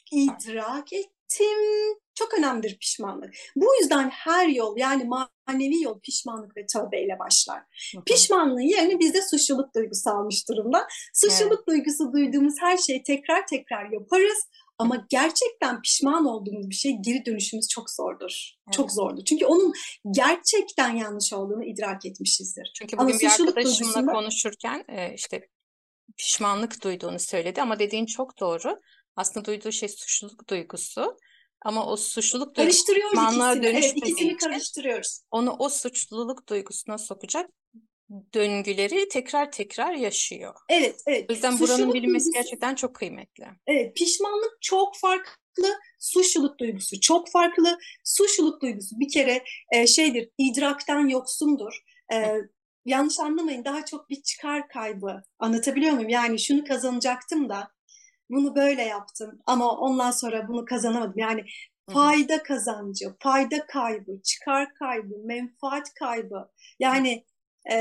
[SPEAKER 2] idrak ettim. Çok önemlidir pişmanlık. Bu yüzden her yol, yani manevi yol pişmanlık ve tövbeyle başlar.
[SPEAKER 1] Hı hı.
[SPEAKER 2] Pişmanlığın yerine bizde suçluluk duygusu almış durumda. Suçluluk
[SPEAKER 1] Evet.
[SPEAKER 2] duygusu duyduğumuz her şeyi tekrar tekrar yaparız. Ama gerçekten pişman olduğumuz bir şey geri dönüşümüz çok zordur.
[SPEAKER 1] Evet.
[SPEAKER 2] Çok zordur. Çünkü onun gerçekten yanlış olduğunu idrak etmişizdir.
[SPEAKER 1] Çünkü
[SPEAKER 2] Ama
[SPEAKER 1] bugün bir
[SPEAKER 2] suçluluk
[SPEAKER 1] arkadaşımla
[SPEAKER 2] duygusunda
[SPEAKER 1] konuşurken e, işte pişmanlık duyduğunu söyledi ama dediğin çok doğru. Aslında duyduğu şey suçluluk duygusu ama o suçluluk duygusu
[SPEAKER 2] karıştırıyoruz
[SPEAKER 1] pişmanlığa
[SPEAKER 2] ikisini. Evet,
[SPEAKER 1] dönüşmediği
[SPEAKER 2] ikisini
[SPEAKER 1] için
[SPEAKER 2] karıştırıyoruz.
[SPEAKER 1] onu o suçluluk duygusuna sokacak döngüleri tekrar tekrar yaşıyor.
[SPEAKER 2] Evet, evet.
[SPEAKER 1] O yüzden buranın
[SPEAKER 2] Suçluluk
[SPEAKER 1] bilinmesi
[SPEAKER 2] duygusu,
[SPEAKER 1] gerçekten çok kıymetli.
[SPEAKER 2] evet, pişmanlık çok farklı, suçluluk duygusu çok farklı. Suçluluk duygusu bir kere e, şeydir, idrakten yoksundur. E, yanlış anlamayın, daha çok bir çıkar kaybı. Anlatabiliyor muyum? Yani şunu kazanacaktım da bunu böyle yaptım ama ondan sonra bunu kazanamadım. Yani fayda kazancı, fayda kaybı, çıkar kaybı, menfaat kaybı. Yani e,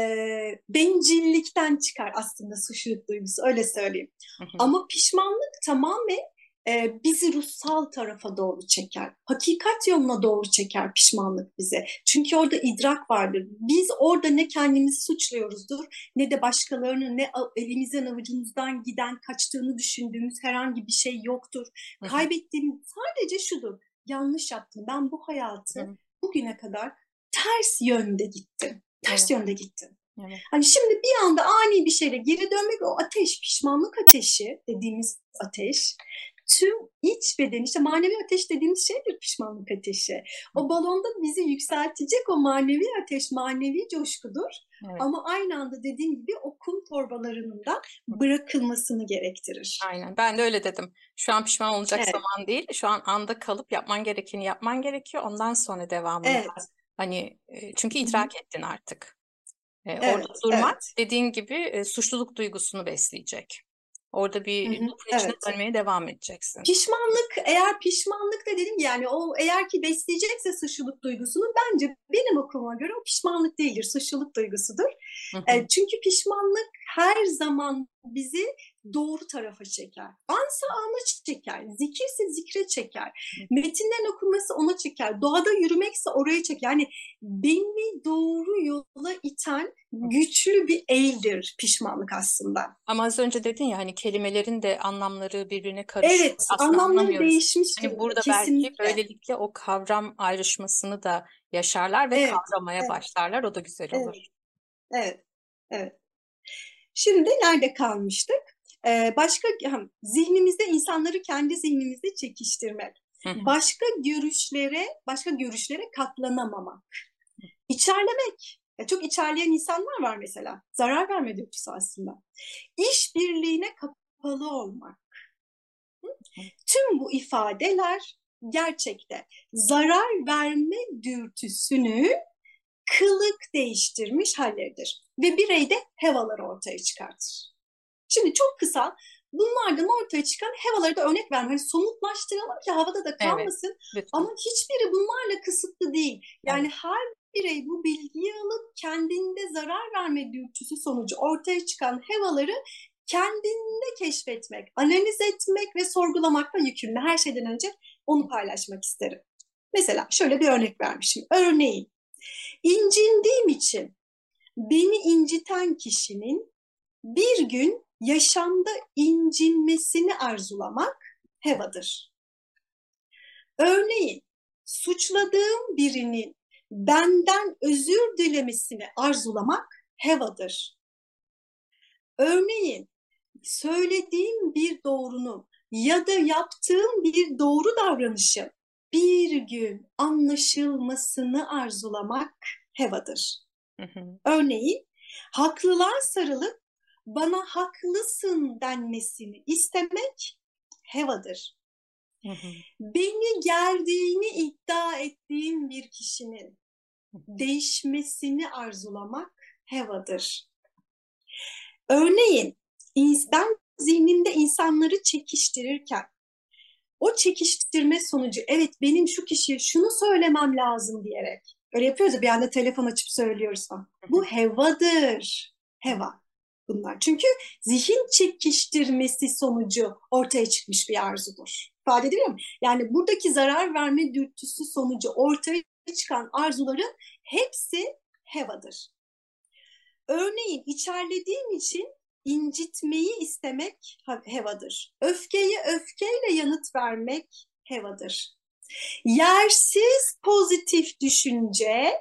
[SPEAKER 2] bencillikten çıkar aslında suçluluk duygusu, öyle söyleyeyim. Ama pişmanlık tamamen e, bizi ruhsal tarafa doğru çeker. Hakikat yoluna doğru çeker pişmanlık bize. Çünkü orada idrak vardır. Biz orada ne kendimizi suçluyoruzdur, ne de başkalarını, ne elimizden avucumuzdan giden, kaçtığını düşündüğümüz herhangi bir şey yoktur. Kaybettiğim sadece şudur: yanlış yaptım. Ben bu hayatı bugüne kadar ters yönde gittim. Ters
[SPEAKER 1] Evet.
[SPEAKER 2] yönde gittim.
[SPEAKER 1] Evet.
[SPEAKER 2] Hani şimdi bir anda ani bir şeyle geri dönmek, o ateş, pişmanlık ateşi dediğimiz ateş, tüm iç bedeni, işte manevi ateş dediğimiz şeydir pişmanlık ateşi. O balonda bizi yükseltecek o manevi ateş, manevi coşkudur.
[SPEAKER 1] Evet.
[SPEAKER 2] Ama aynı anda dediğim gibi o kum torbalarının da bırakılmasını gerektirir.
[SPEAKER 1] Aynen. Ben de öyle dedim. Şu an pişman olacak
[SPEAKER 2] Evet.
[SPEAKER 1] zaman değil. Şu an anda kalıp yapman gerekeni yapman gerekiyor. Ondan sonra devamını.
[SPEAKER 2] Evet.
[SPEAKER 1] Hani e, çünkü idrak ettin artık. E,
[SPEAKER 2] Evet.
[SPEAKER 1] orada durmak
[SPEAKER 2] Evet.
[SPEAKER 1] dediğin gibi e, suçluluk duygusunu besleyecek. Orada bir
[SPEAKER 2] Hı hı.
[SPEAKER 1] loop'un içine
[SPEAKER 2] Evet.
[SPEAKER 1] dönmeye devam edeceksin.
[SPEAKER 2] Pişmanlık, eğer pişmanlık da dedim, yani o eğer ki besleyecekse suçluluk duygusunu, bence benim okumama göre o pişmanlık değildir, suçluluk duygusudur.
[SPEAKER 1] Hı hı.
[SPEAKER 2] E, çünkü pişmanlık her zaman bizi doğru tarafa çeker. Ansa ana çeker, zikirse zikre çeker. Metinden okunması ona çeker, doğada yürümekse oraya çeker. Yani beni doğru yola iten güçlü bir eldir pişmanlık aslında.
[SPEAKER 1] Ama az önce dedin ya hani kelimelerin de anlamları birbirine karışıyor.
[SPEAKER 2] Evet,
[SPEAKER 1] Aslında
[SPEAKER 2] anlamları
[SPEAKER 1] anlamıyoruz.
[SPEAKER 2] değişmiş
[SPEAKER 1] Hani
[SPEAKER 2] durumda
[SPEAKER 1] burada belki
[SPEAKER 2] kesinlikle.
[SPEAKER 1] böylelikle o kavram ayrışmasını da yaşarlar ve
[SPEAKER 2] Evet,
[SPEAKER 1] kavramaya
[SPEAKER 2] evet,
[SPEAKER 1] başlarlar. O da güzel olur.
[SPEAKER 2] evet, evet, evet. Şimdi nerede kalmıştık? Ee, başka zihnimizde, insanları kendi zihnimizde çekiştirmek,
[SPEAKER 1] Hı hı.
[SPEAKER 2] başka görüşlere, başka görüşlere katlanamamak, içerlemek. Ya çok içerleyen insanlar var mesela. Zarar verme dürtüsü aslında. İşbirliğine kapalı olmak. Tüm bu ifadeler gerçekte zarar verme dürtüsünü kılık değiştirmiş halleridir. Ve bireyde hevaları ortaya çıkartır. Şimdi çok kısa bunlardan ortaya çıkan hevaları da örnek vermem. Hani somutlaştıralım ki havada da
[SPEAKER 1] Evet,
[SPEAKER 2] kalmasın.
[SPEAKER 1] lütfen.
[SPEAKER 2] Ama hiçbiri bunlarla kısıtlı değil. Yani
[SPEAKER 1] Evet.
[SPEAKER 2] her birey bu bilgiyi alıp kendinde zarar verme dürtüsü sonucu ortaya çıkan hevaları kendinde keşfetmek, analiz etmek ve sorgulamakla yükümlü. Her şeyden önce onu paylaşmak isterim. Mesela şöyle bir örnek vermişim. Örneğin, incindiğim için beni inciten kişinin bir gün yaşamda incinmesini arzulamak hevadır. Örneğin, suçladığım birinin benden özür dilemesini arzulamak hevadır. Örneğin, söylediğim bir doğrunun ya da yaptığım bir doğru davranışın bir gün anlaşılmasını arzulamak hevadır.
[SPEAKER 1] Hı hı.
[SPEAKER 2] Örneğin, haklılar sarılıp bana haklısın denmesini istemek hevadır.
[SPEAKER 1] Hı hı.
[SPEAKER 2] Beni gerdiğini iddia ettiğim bir kişinin değişmesini arzulamak hevadır. Örneğin, ben zihnimde insanları çekiştirirken o çekiştirme sonucu evet benim şu kişiye şunu söylemem lazım diyerek öyle yapıyoruz ya, bir anda telefon açıp söylüyoruz falan. Bu hevadır. Heva bunlar. Çünkü zihin çekiştirmesi sonucu ortaya çıkmış bir arzudur. İfade ediliyor mu? Yani buradaki zarar verme dürtüsü sonucu ortaya çıkan arzuların hepsi hevadır. Örneğin içerlediğim için incitmeyi istemek hevadır. Öfkeyi öfkeyle yanıt vermek hevadır. Yersiz pozitif düşünce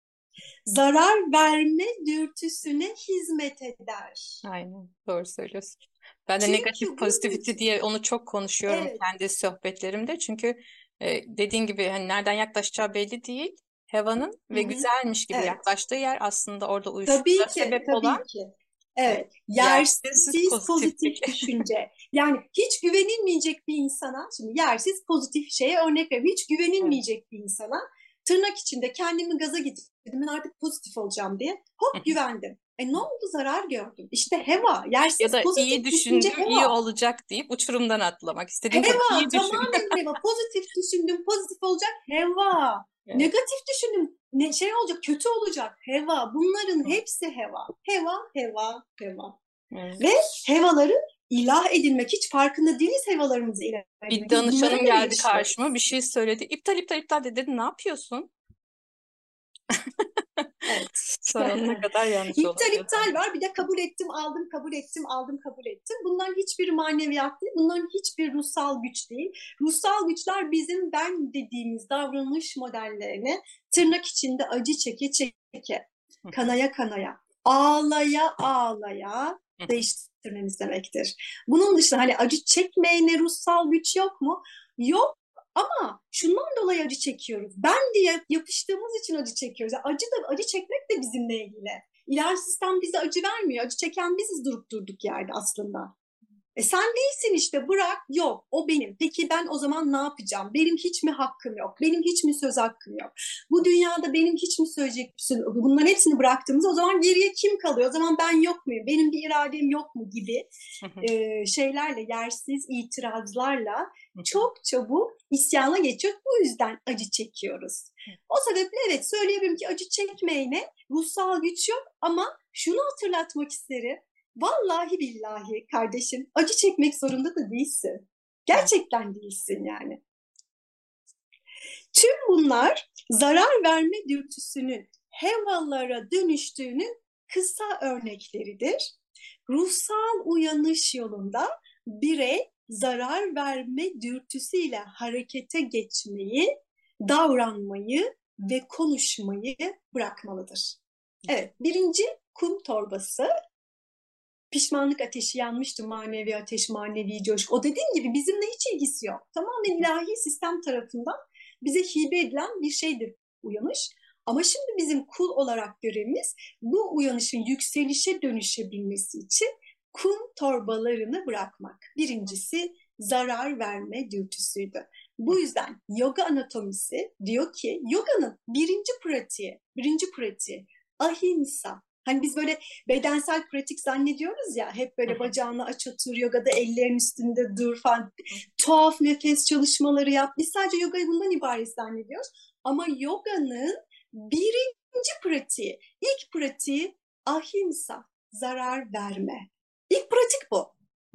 [SPEAKER 2] zarar verme dürtüsüne hizmet eder.
[SPEAKER 1] Aynen, doğru söylüyorsun. Ben de negatif
[SPEAKER 2] Çünkü
[SPEAKER 1] pozitivity
[SPEAKER 2] buradaki,
[SPEAKER 1] diye onu çok konuşuyorum
[SPEAKER 2] evet,
[SPEAKER 1] kendi sohbetlerimde. Çünkü e, dediğin gibi hani nereden yaklaşacağı belli değil. Hevanın
[SPEAKER 2] hı
[SPEAKER 1] ve
[SPEAKER 2] hı,
[SPEAKER 1] güzelmiş gibi
[SPEAKER 2] evet,
[SPEAKER 1] yaklaştığı yer aslında orada uyuşukluğa
[SPEAKER 2] tabii ki,
[SPEAKER 1] sebep
[SPEAKER 2] tabii
[SPEAKER 1] olan
[SPEAKER 2] ki.
[SPEAKER 1] e,
[SPEAKER 2] Evet,
[SPEAKER 1] yersiz
[SPEAKER 2] yersiz
[SPEAKER 1] pozitiflik.
[SPEAKER 2] pozitif düşünce. Yani hiç güvenilmeyecek bir insana, şimdi yersiz pozitif şeye örnek veriyorum. Hiç
[SPEAKER 1] Evet.
[SPEAKER 2] güvenilmeyecek bir insana tırnak içinde kendimi gaza getirdim, ben artık pozitif olacağım diye hop güvendim. E ne oldu? Zarar gördüm. İşte heva,
[SPEAKER 1] Ya
[SPEAKER 2] yersiz
[SPEAKER 1] da iyi
[SPEAKER 2] pozitif düşünce
[SPEAKER 1] düşündüm, iyi
[SPEAKER 2] heva.
[SPEAKER 1] olacak deyip uçurumdan atlamak. İstediğin kadar
[SPEAKER 2] Heva,
[SPEAKER 1] iyi düşün.
[SPEAKER 2] tamamen heva. Pozitif düşündüm, pozitif olacak. Heva.
[SPEAKER 1] Evet.
[SPEAKER 2] Negatif düşündüm, ne şey olacak, kötü olacak. Heva. Bunların hepsi heva. Heva, heva, heva.
[SPEAKER 1] Evet.
[SPEAKER 2] Ve hevaları ilah edinmek, hiç farkında değiliz hevalarımızı ilah
[SPEAKER 1] Bir
[SPEAKER 2] edinmek. Biz bunlara
[SPEAKER 1] danışanım
[SPEAKER 2] göre
[SPEAKER 1] geldi karşıma, bir
[SPEAKER 2] yaşıyoruz.
[SPEAKER 1] şey söyledi. İptal iptal iptal dedi. Dedim ne yapıyorsun?
[SPEAKER 2] Evet.
[SPEAKER 1] Sonuna kadar yanlış
[SPEAKER 2] İptal
[SPEAKER 1] olabiliyordu
[SPEAKER 2] iptal
[SPEAKER 1] ama.
[SPEAKER 2] var. Bir de kabul ettim, aldım, kabul ettim, aldım, kabul ettim. Bunların hiçbiri maneviyat değil. Bunların hiçbir ruhsal güç değil. Ruhsal güçler bizim ben dediğimiz davranış modellerini tırnak içinde acı çeke çeke, kanaya kanaya, ağlaya ağlaya değiştirmemiz demektir. Bunun dışında hani acı çekmeyene ruhsal güç yok mu? Yok. Ama şundan dolayı acı çekiyoruz. Ben diye yapıştığımız için acı çekiyoruz. Yani acı da acı çekmek de bizimle ilgili. İlahi sistem bize acı vermiyor. Acı çeken biziz durup durduk yerde aslında. E sen değilsin işte, bırak, yok o benim. Peki ben o zaman ne yapacağım? Benim hiç mi hakkım yok? Benim hiç mi söz hakkım yok? Bu dünyada benim hiç mi söyleyecek bir şey? Bunların hepsini bıraktığımız o zaman geriye kim kalıyor? O zaman ben yok muyum? Benim bir iradem yok mu gibi e, şeylerle, yersiz itirazlarla çok çabuk isyana geçiyor. Bu yüzden acı çekiyoruz. O sebeple evet söyleyebilirim ki acı çekmeyene ruhsal güç yok, ama şunu hatırlatmak isterim. Vallahi billahi kardeşim, acı çekmek zorunda da değilsin. Gerçekten değilsin yani. Tüm bunlar zarar verme dürtüsünün hevalara dönüştüğünün kısa örnekleridir. Ruhsal uyanış yolunda birey zarar verme dürtüsüyle harekete geçmeyi, davranmayı ve konuşmayı bırakmalıdır. Evet, birinci kum torbası. Pişmanlık ateşi yanmıştı, manevi ateş, manevi coşku. O dediğim gibi bizimle hiç ilgisi yok. Tamamen ilahi sistem tarafından bize hibe edilen bir şeydir uyanış. Ama şimdi bizim kul olarak görevimiz bu uyanışın yükselişe dönüşebilmesi için kum torbalarını bırakmak. Birincisi zarar verme dürtüsüydü. Bu yüzden yoga anatomisi diyor ki yoganın birinci pratiği, birinci pratiği ahimsa. Hani biz böyle bedensel pratik zannediyoruz ya, hep böyle bacağını aç otur, yogada ellerin üstünde dur falan, tuhaf nefes çalışmaları yap. Biz sadece yogayı bundan ibaret zannediyoruz. Ama yoganın birinci pratiği, ilk pratiği ahimsa, zarar verme. İlk pratik bu.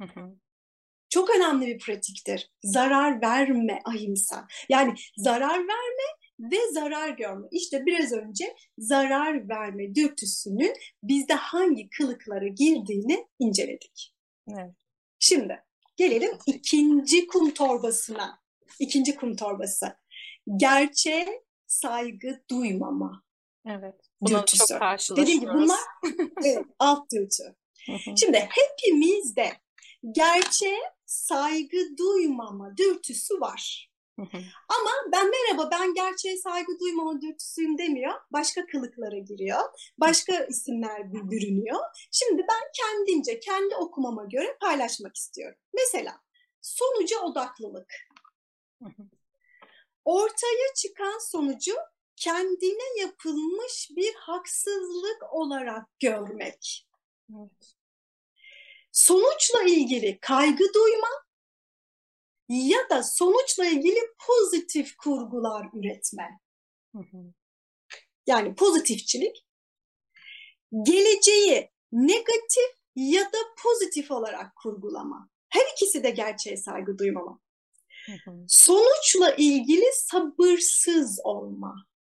[SPEAKER 1] Hı hı.
[SPEAKER 2] Çok önemli bir pratiktir. Zarar verme ahimsa. Yani zarar verme ve zarar görme. İşte biraz önce zarar verme dürtüsünün bizde hangi kılıklara girdiğini inceledik.
[SPEAKER 1] Evet.
[SPEAKER 2] Şimdi gelelim
[SPEAKER 1] İkinci.
[SPEAKER 2] ikinci kum torbasına. İkinci kum torbası. Gerçeğe saygı duymama
[SPEAKER 1] Evet. Buna çok
[SPEAKER 2] dürtüsü. Dediğim gibi bunlar
[SPEAKER 1] karşılaşıyoruz.
[SPEAKER 2] evet, alt dürtü.
[SPEAKER 1] Hı hı.
[SPEAKER 2] Şimdi hepimizde gerçeğe saygı duymama dürtüsü var.
[SPEAKER 1] Hı hı.
[SPEAKER 2] Ama ben merhaba ben gerçeğe saygı duymama dürtüsüyüm demiyor. Başka kılıklara giriyor. Başka isimler bürünüyor. Şimdi ben kendimce, kendi okumama göre paylaşmak istiyorum. Mesela sonuca odaklılık.
[SPEAKER 1] Hı hı.
[SPEAKER 2] Ortaya çıkan sonucu kendine yapılmış bir haksızlık olarak görmek.
[SPEAKER 1] Evet.
[SPEAKER 2] Sonuçla ilgili kaygı duyma ya da sonuçla ilgili pozitif kurgular üretme.
[SPEAKER 1] Hı hı.
[SPEAKER 2] Yani pozitifçilik, geleceği negatif ya da pozitif olarak kurgulama. Her ikisi de gerçeğe saygı duymama.
[SPEAKER 1] Hı hı.
[SPEAKER 2] Sonuçla ilgili sabırsız olma.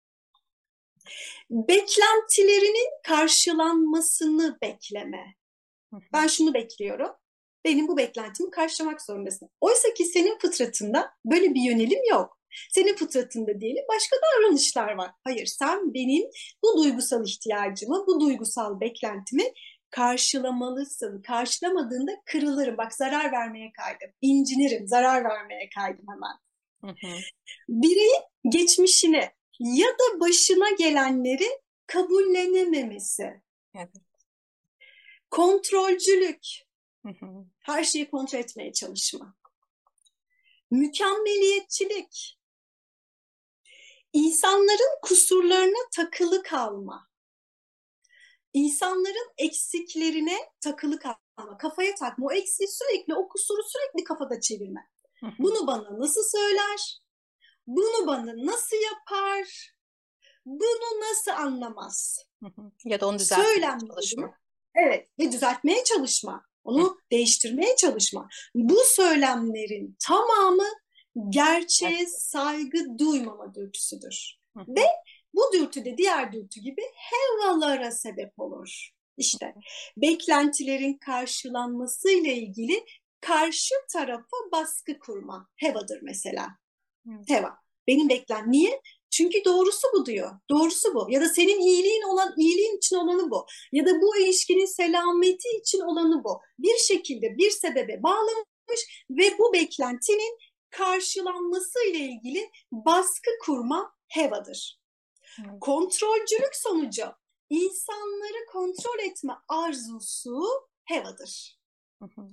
[SPEAKER 2] Beklentilerinin karşılanmasını bekleme.
[SPEAKER 1] Hı hı.
[SPEAKER 2] Ben şunu bekliyorum. Benim bu beklentimi karşılamak zorundasın. Oysa ki senin fıtratında böyle bir yönelim yok. Senin fıtratında diyelim başka davranışlar var. Hayır, sen benim bu duygusal ihtiyacımı, bu duygusal beklentimi karşılamalısın. Karşılamadığında kırılırım. Bak zarar vermeye kaydım. İncinirim, zarar vermeye kaydım hemen.
[SPEAKER 1] Hı hı.
[SPEAKER 2] Bireyin geçmişini ya da başına gelenleri kabullenememesi.
[SPEAKER 1] Evet.
[SPEAKER 2] Kontrolcülük.
[SPEAKER 1] Hı hı.
[SPEAKER 2] Her şeyi kontrol etmeye çalışma. Mükemmeliyetçilik. İnsanların kusurlarına takılı kalma. İnsanların eksiklerine takılı kalma. Kafaya takma. O eksiği sürekli, o kusuru sürekli kafada çevirme.
[SPEAKER 1] Hı hı.
[SPEAKER 2] Bunu bana nasıl söyler? Bunu bana nasıl yapar? Bunu nasıl anlamaz?
[SPEAKER 1] Hı hı. Ya da onu düzeltmeye
[SPEAKER 2] Söylemlerini,
[SPEAKER 1] çalışma.
[SPEAKER 2] evet, ve düzeltmeye çalışma.
[SPEAKER 1] Hı.
[SPEAKER 2] Onu değiştirmeye çalışma. Bu söylemlerin tamamı gerçeğe
[SPEAKER 1] Evet.
[SPEAKER 2] saygı duymama dürtüsüdür.
[SPEAKER 1] Hı
[SPEAKER 2] Ve
[SPEAKER 1] hı.
[SPEAKER 2] bu dürtü de diğer dürtü gibi hevalara sebep olur. İşte beklentilerin karşılanmasıyla ilgili karşı tarafa baskı kurma. Hevadır mesela.
[SPEAKER 1] Evet.
[SPEAKER 2] Heva. Benim beklen. Niye? Çünkü doğrusu bu diyor. Doğrusu bu. Ya da senin iyiliğin olan, iyiliğin için olanı bu. Ya da bu ilişkinin selameti için olanı bu. Bir şekilde bir sebebe bağlamış ve bu beklentinin karşılanması ile ilgili baskı kurma hevadır.
[SPEAKER 1] Evet.
[SPEAKER 2] Kontrolcülük sonucu insanları kontrol etme arzusu hevadır.
[SPEAKER 1] Hı hı.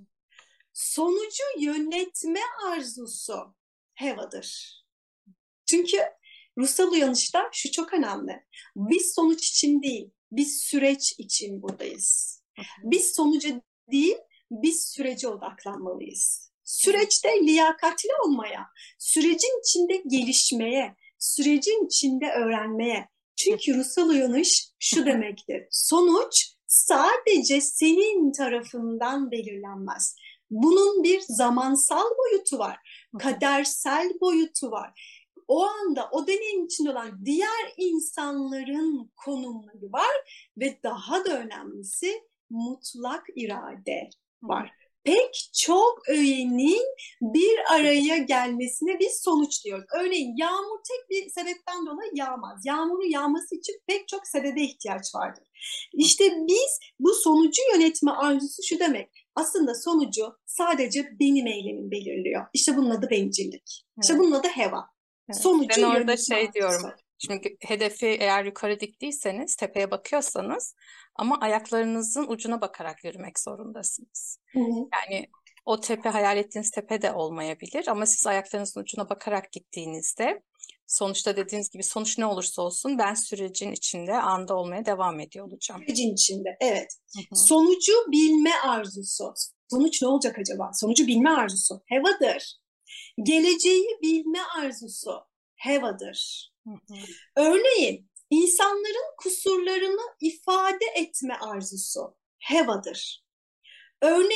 [SPEAKER 2] Sonucu yönetme arzusu hevadır. Çünkü ruhsal uyanışta şu çok önemli. Biz sonuç için değil, biz süreç için buradayız.
[SPEAKER 1] Hı hı.
[SPEAKER 2] Biz sonuca değil, biz sürece odaklanmalıyız.
[SPEAKER 1] Evet.
[SPEAKER 2] Süreçte liyakatli olmaya, sürecin içinde gelişmeye, sürecin içinde öğrenmeye.
[SPEAKER 1] Hı
[SPEAKER 2] Çünkü ruhsal uyanış şu
[SPEAKER 1] hı.
[SPEAKER 2] demektir. Sonuç sadece senin tarafından belirlenmez. Bunun bir zamansal boyutu var, kadersel boyutu var. O anda o deneyim içinde olan diğer insanların konumları var ve daha da önemlisi mutlak irade
[SPEAKER 1] Hı hı.
[SPEAKER 2] var. Pek çok öğenin bir araya gelmesine biz sonuç diyoruz. Örneğin yağmur tek bir sebepten dolayı yağmaz. Yağmurun yağması için pek çok sebebe ihtiyaç vardır. İşte biz bu sonucu yönetme arzusu şu demek. Aslında sonucu sadece benim eylemim belirliyor. İşte bunun adı bencillik. İşte
[SPEAKER 1] Evet.
[SPEAKER 2] bunun adı heva.
[SPEAKER 1] Evet. Ben
[SPEAKER 2] Sonucu
[SPEAKER 1] orada
[SPEAKER 2] yönetme
[SPEAKER 1] şey diyorum.
[SPEAKER 2] arzusu.
[SPEAKER 1] Şimdi hedefi eğer yukarı diktiyseniz, tepeye bakıyorsanız ama ayaklarınızın ucuna bakarak yürümek zorundasınız.
[SPEAKER 2] Hı hı.
[SPEAKER 1] Yani o tepe hayal ettiğiniz tepe de olmayabilir ama siz ayaklarınızın ucuna bakarak gittiğinizde sonuçta dediğiniz gibi sonuç ne olursa olsun ben sürecin içinde anda olmaya devam ediyor olacağım.
[SPEAKER 2] Sürecin içinde, evet.
[SPEAKER 1] Hı hı.
[SPEAKER 2] Sonucu bilme arzusu. Sonuç ne olacak acaba? Sonucu bilme arzusu. Hevadır. Geleceği bilme arzusu. Hevadır.
[SPEAKER 1] Hı hı.
[SPEAKER 2] Örneğin insanların kusurlarını ifade etme arzusu. Hevadır. Örneğin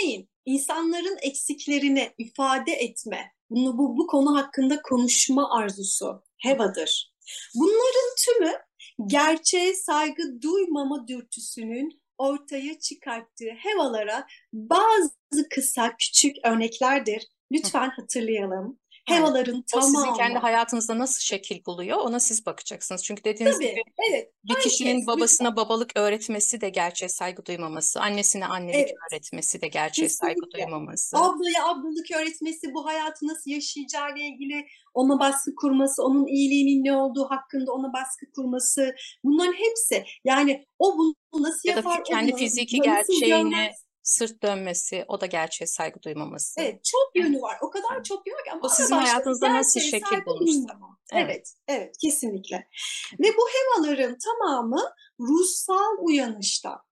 [SPEAKER 2] insanların eksiklerini ifade etme, bunu, bu, bu konu hakkında konuşma arzusu, hevadır. Bunların tümü gerçeğe saygı duymama dürtüsünün ortaya çıkarttığı hevalara bazı kısa küçük örneklerdir. Lütfen hatırlayalım.
[SPEAKER 1] Aynen.
[SPEAKER 2] Hevaların
[SPEAKER 1] O sizin kendi
[SPEAKER 2] tamamı.
[SPEAKER 1] hayatınızda nasıl şekil buluyor, ona siz bakacaksınız. Çünkü dediğiniz gibi
[SPEAKER 2] Tabii, evet,
[SPEAKER 1] bir kişinin
[SPEAKER 2] herkes,
[SPEAKER 1] babasına
[SPEAKER 2] lütfen.
[SPEAKER 1] babalık öğretmesi de gerçeğe saygı duymaması, annesine annelik
[SPEAKER 2] Evet.
[SPEAKER 1] öğretmesi de gerçeğe saygı
[SPEAKER 2] Kesinlikle.
[SPEAKER 1] duymaması.
[SPEAKER 2] Ablaya ablalık öğretmesi, bu hayatı nasıl yaşayacağıyla ilgili ona baskı kurması, onun iyiliğinin ne olduğu hakkında ona baskı kurması, bunların hepsi. Yani o bunu nasıl
[SPEAKER 1] Ya da
[SPEAKER 2] yapar,
[SPEAKER 1] fi-
[SPEAKER 2] o
[SPEAKER 1] kendi
[SPEAKER 2] bunu
[SPEAKER 1] fiziki
[SPEAKER 2] nasıl
[SPEAKER 1] gerçeğine
[SPEAKER 2] görmez.
[SPEAKER 1] sırt dönmesi, o da gerçeğe saygı duymaması.
[SPEAKER 2] Evet, çok
[SPEAKER 1] Evet.
[SPEAKER 2] yönü var. O kadar çok yönü var ki, ama
[SPEAKER 1] O
[SPEAKER 2] ana
[SPEAKER 1] sizin
[SPEAKER 2] başlık
[SPEAKER 1] hayatınızda nasıl
[SPEAKER 2] gerçeğe
[SPEAKER 1] şekil
[SPEAKER 2] saygı
[SPEAKER 1] bulmuşsa.
[SPEAKER 2] duymama.
[SPEAKER 1] Evet.
[SPEAKER 2] Evet, evet, kesinlikle. Ve bu hemaların tamamı ruhsal uyanışta,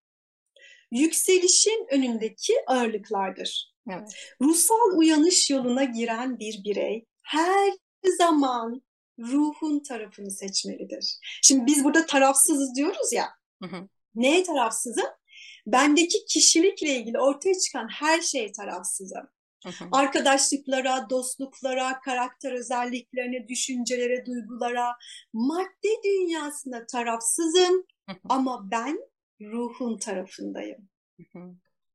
[SPEAKER 2] yükselişin önündeki ağırlıklardır.
[SPEAKER 1] Evet.
[SPEAKER 2] Ruhsal uyanış yoluna giren bir birey her zaman ruhun tarafını seçmelidir. Şimdi biz burada tarafsızız diyoruz ya.
[SPEAKER 1] Hı hı.
[SPEAKER 2] Neye tarafsızım? Bendeki kişilikle ilgili ortaya çıkan her şeye tarafsızım.
[SPEAKER 1] Hı hı.
[SPEAKER 2] Arkadaşlıklara, dostluklara, karakter özelliklerine, düşüncelere, duygulara, madde dünyasına tarafsızım,
[SPEAKER 1] Hı hı.
[SPEAKER 2] ama ben ruhun tarafındayım.
[SPEAKER 1] Hı hı.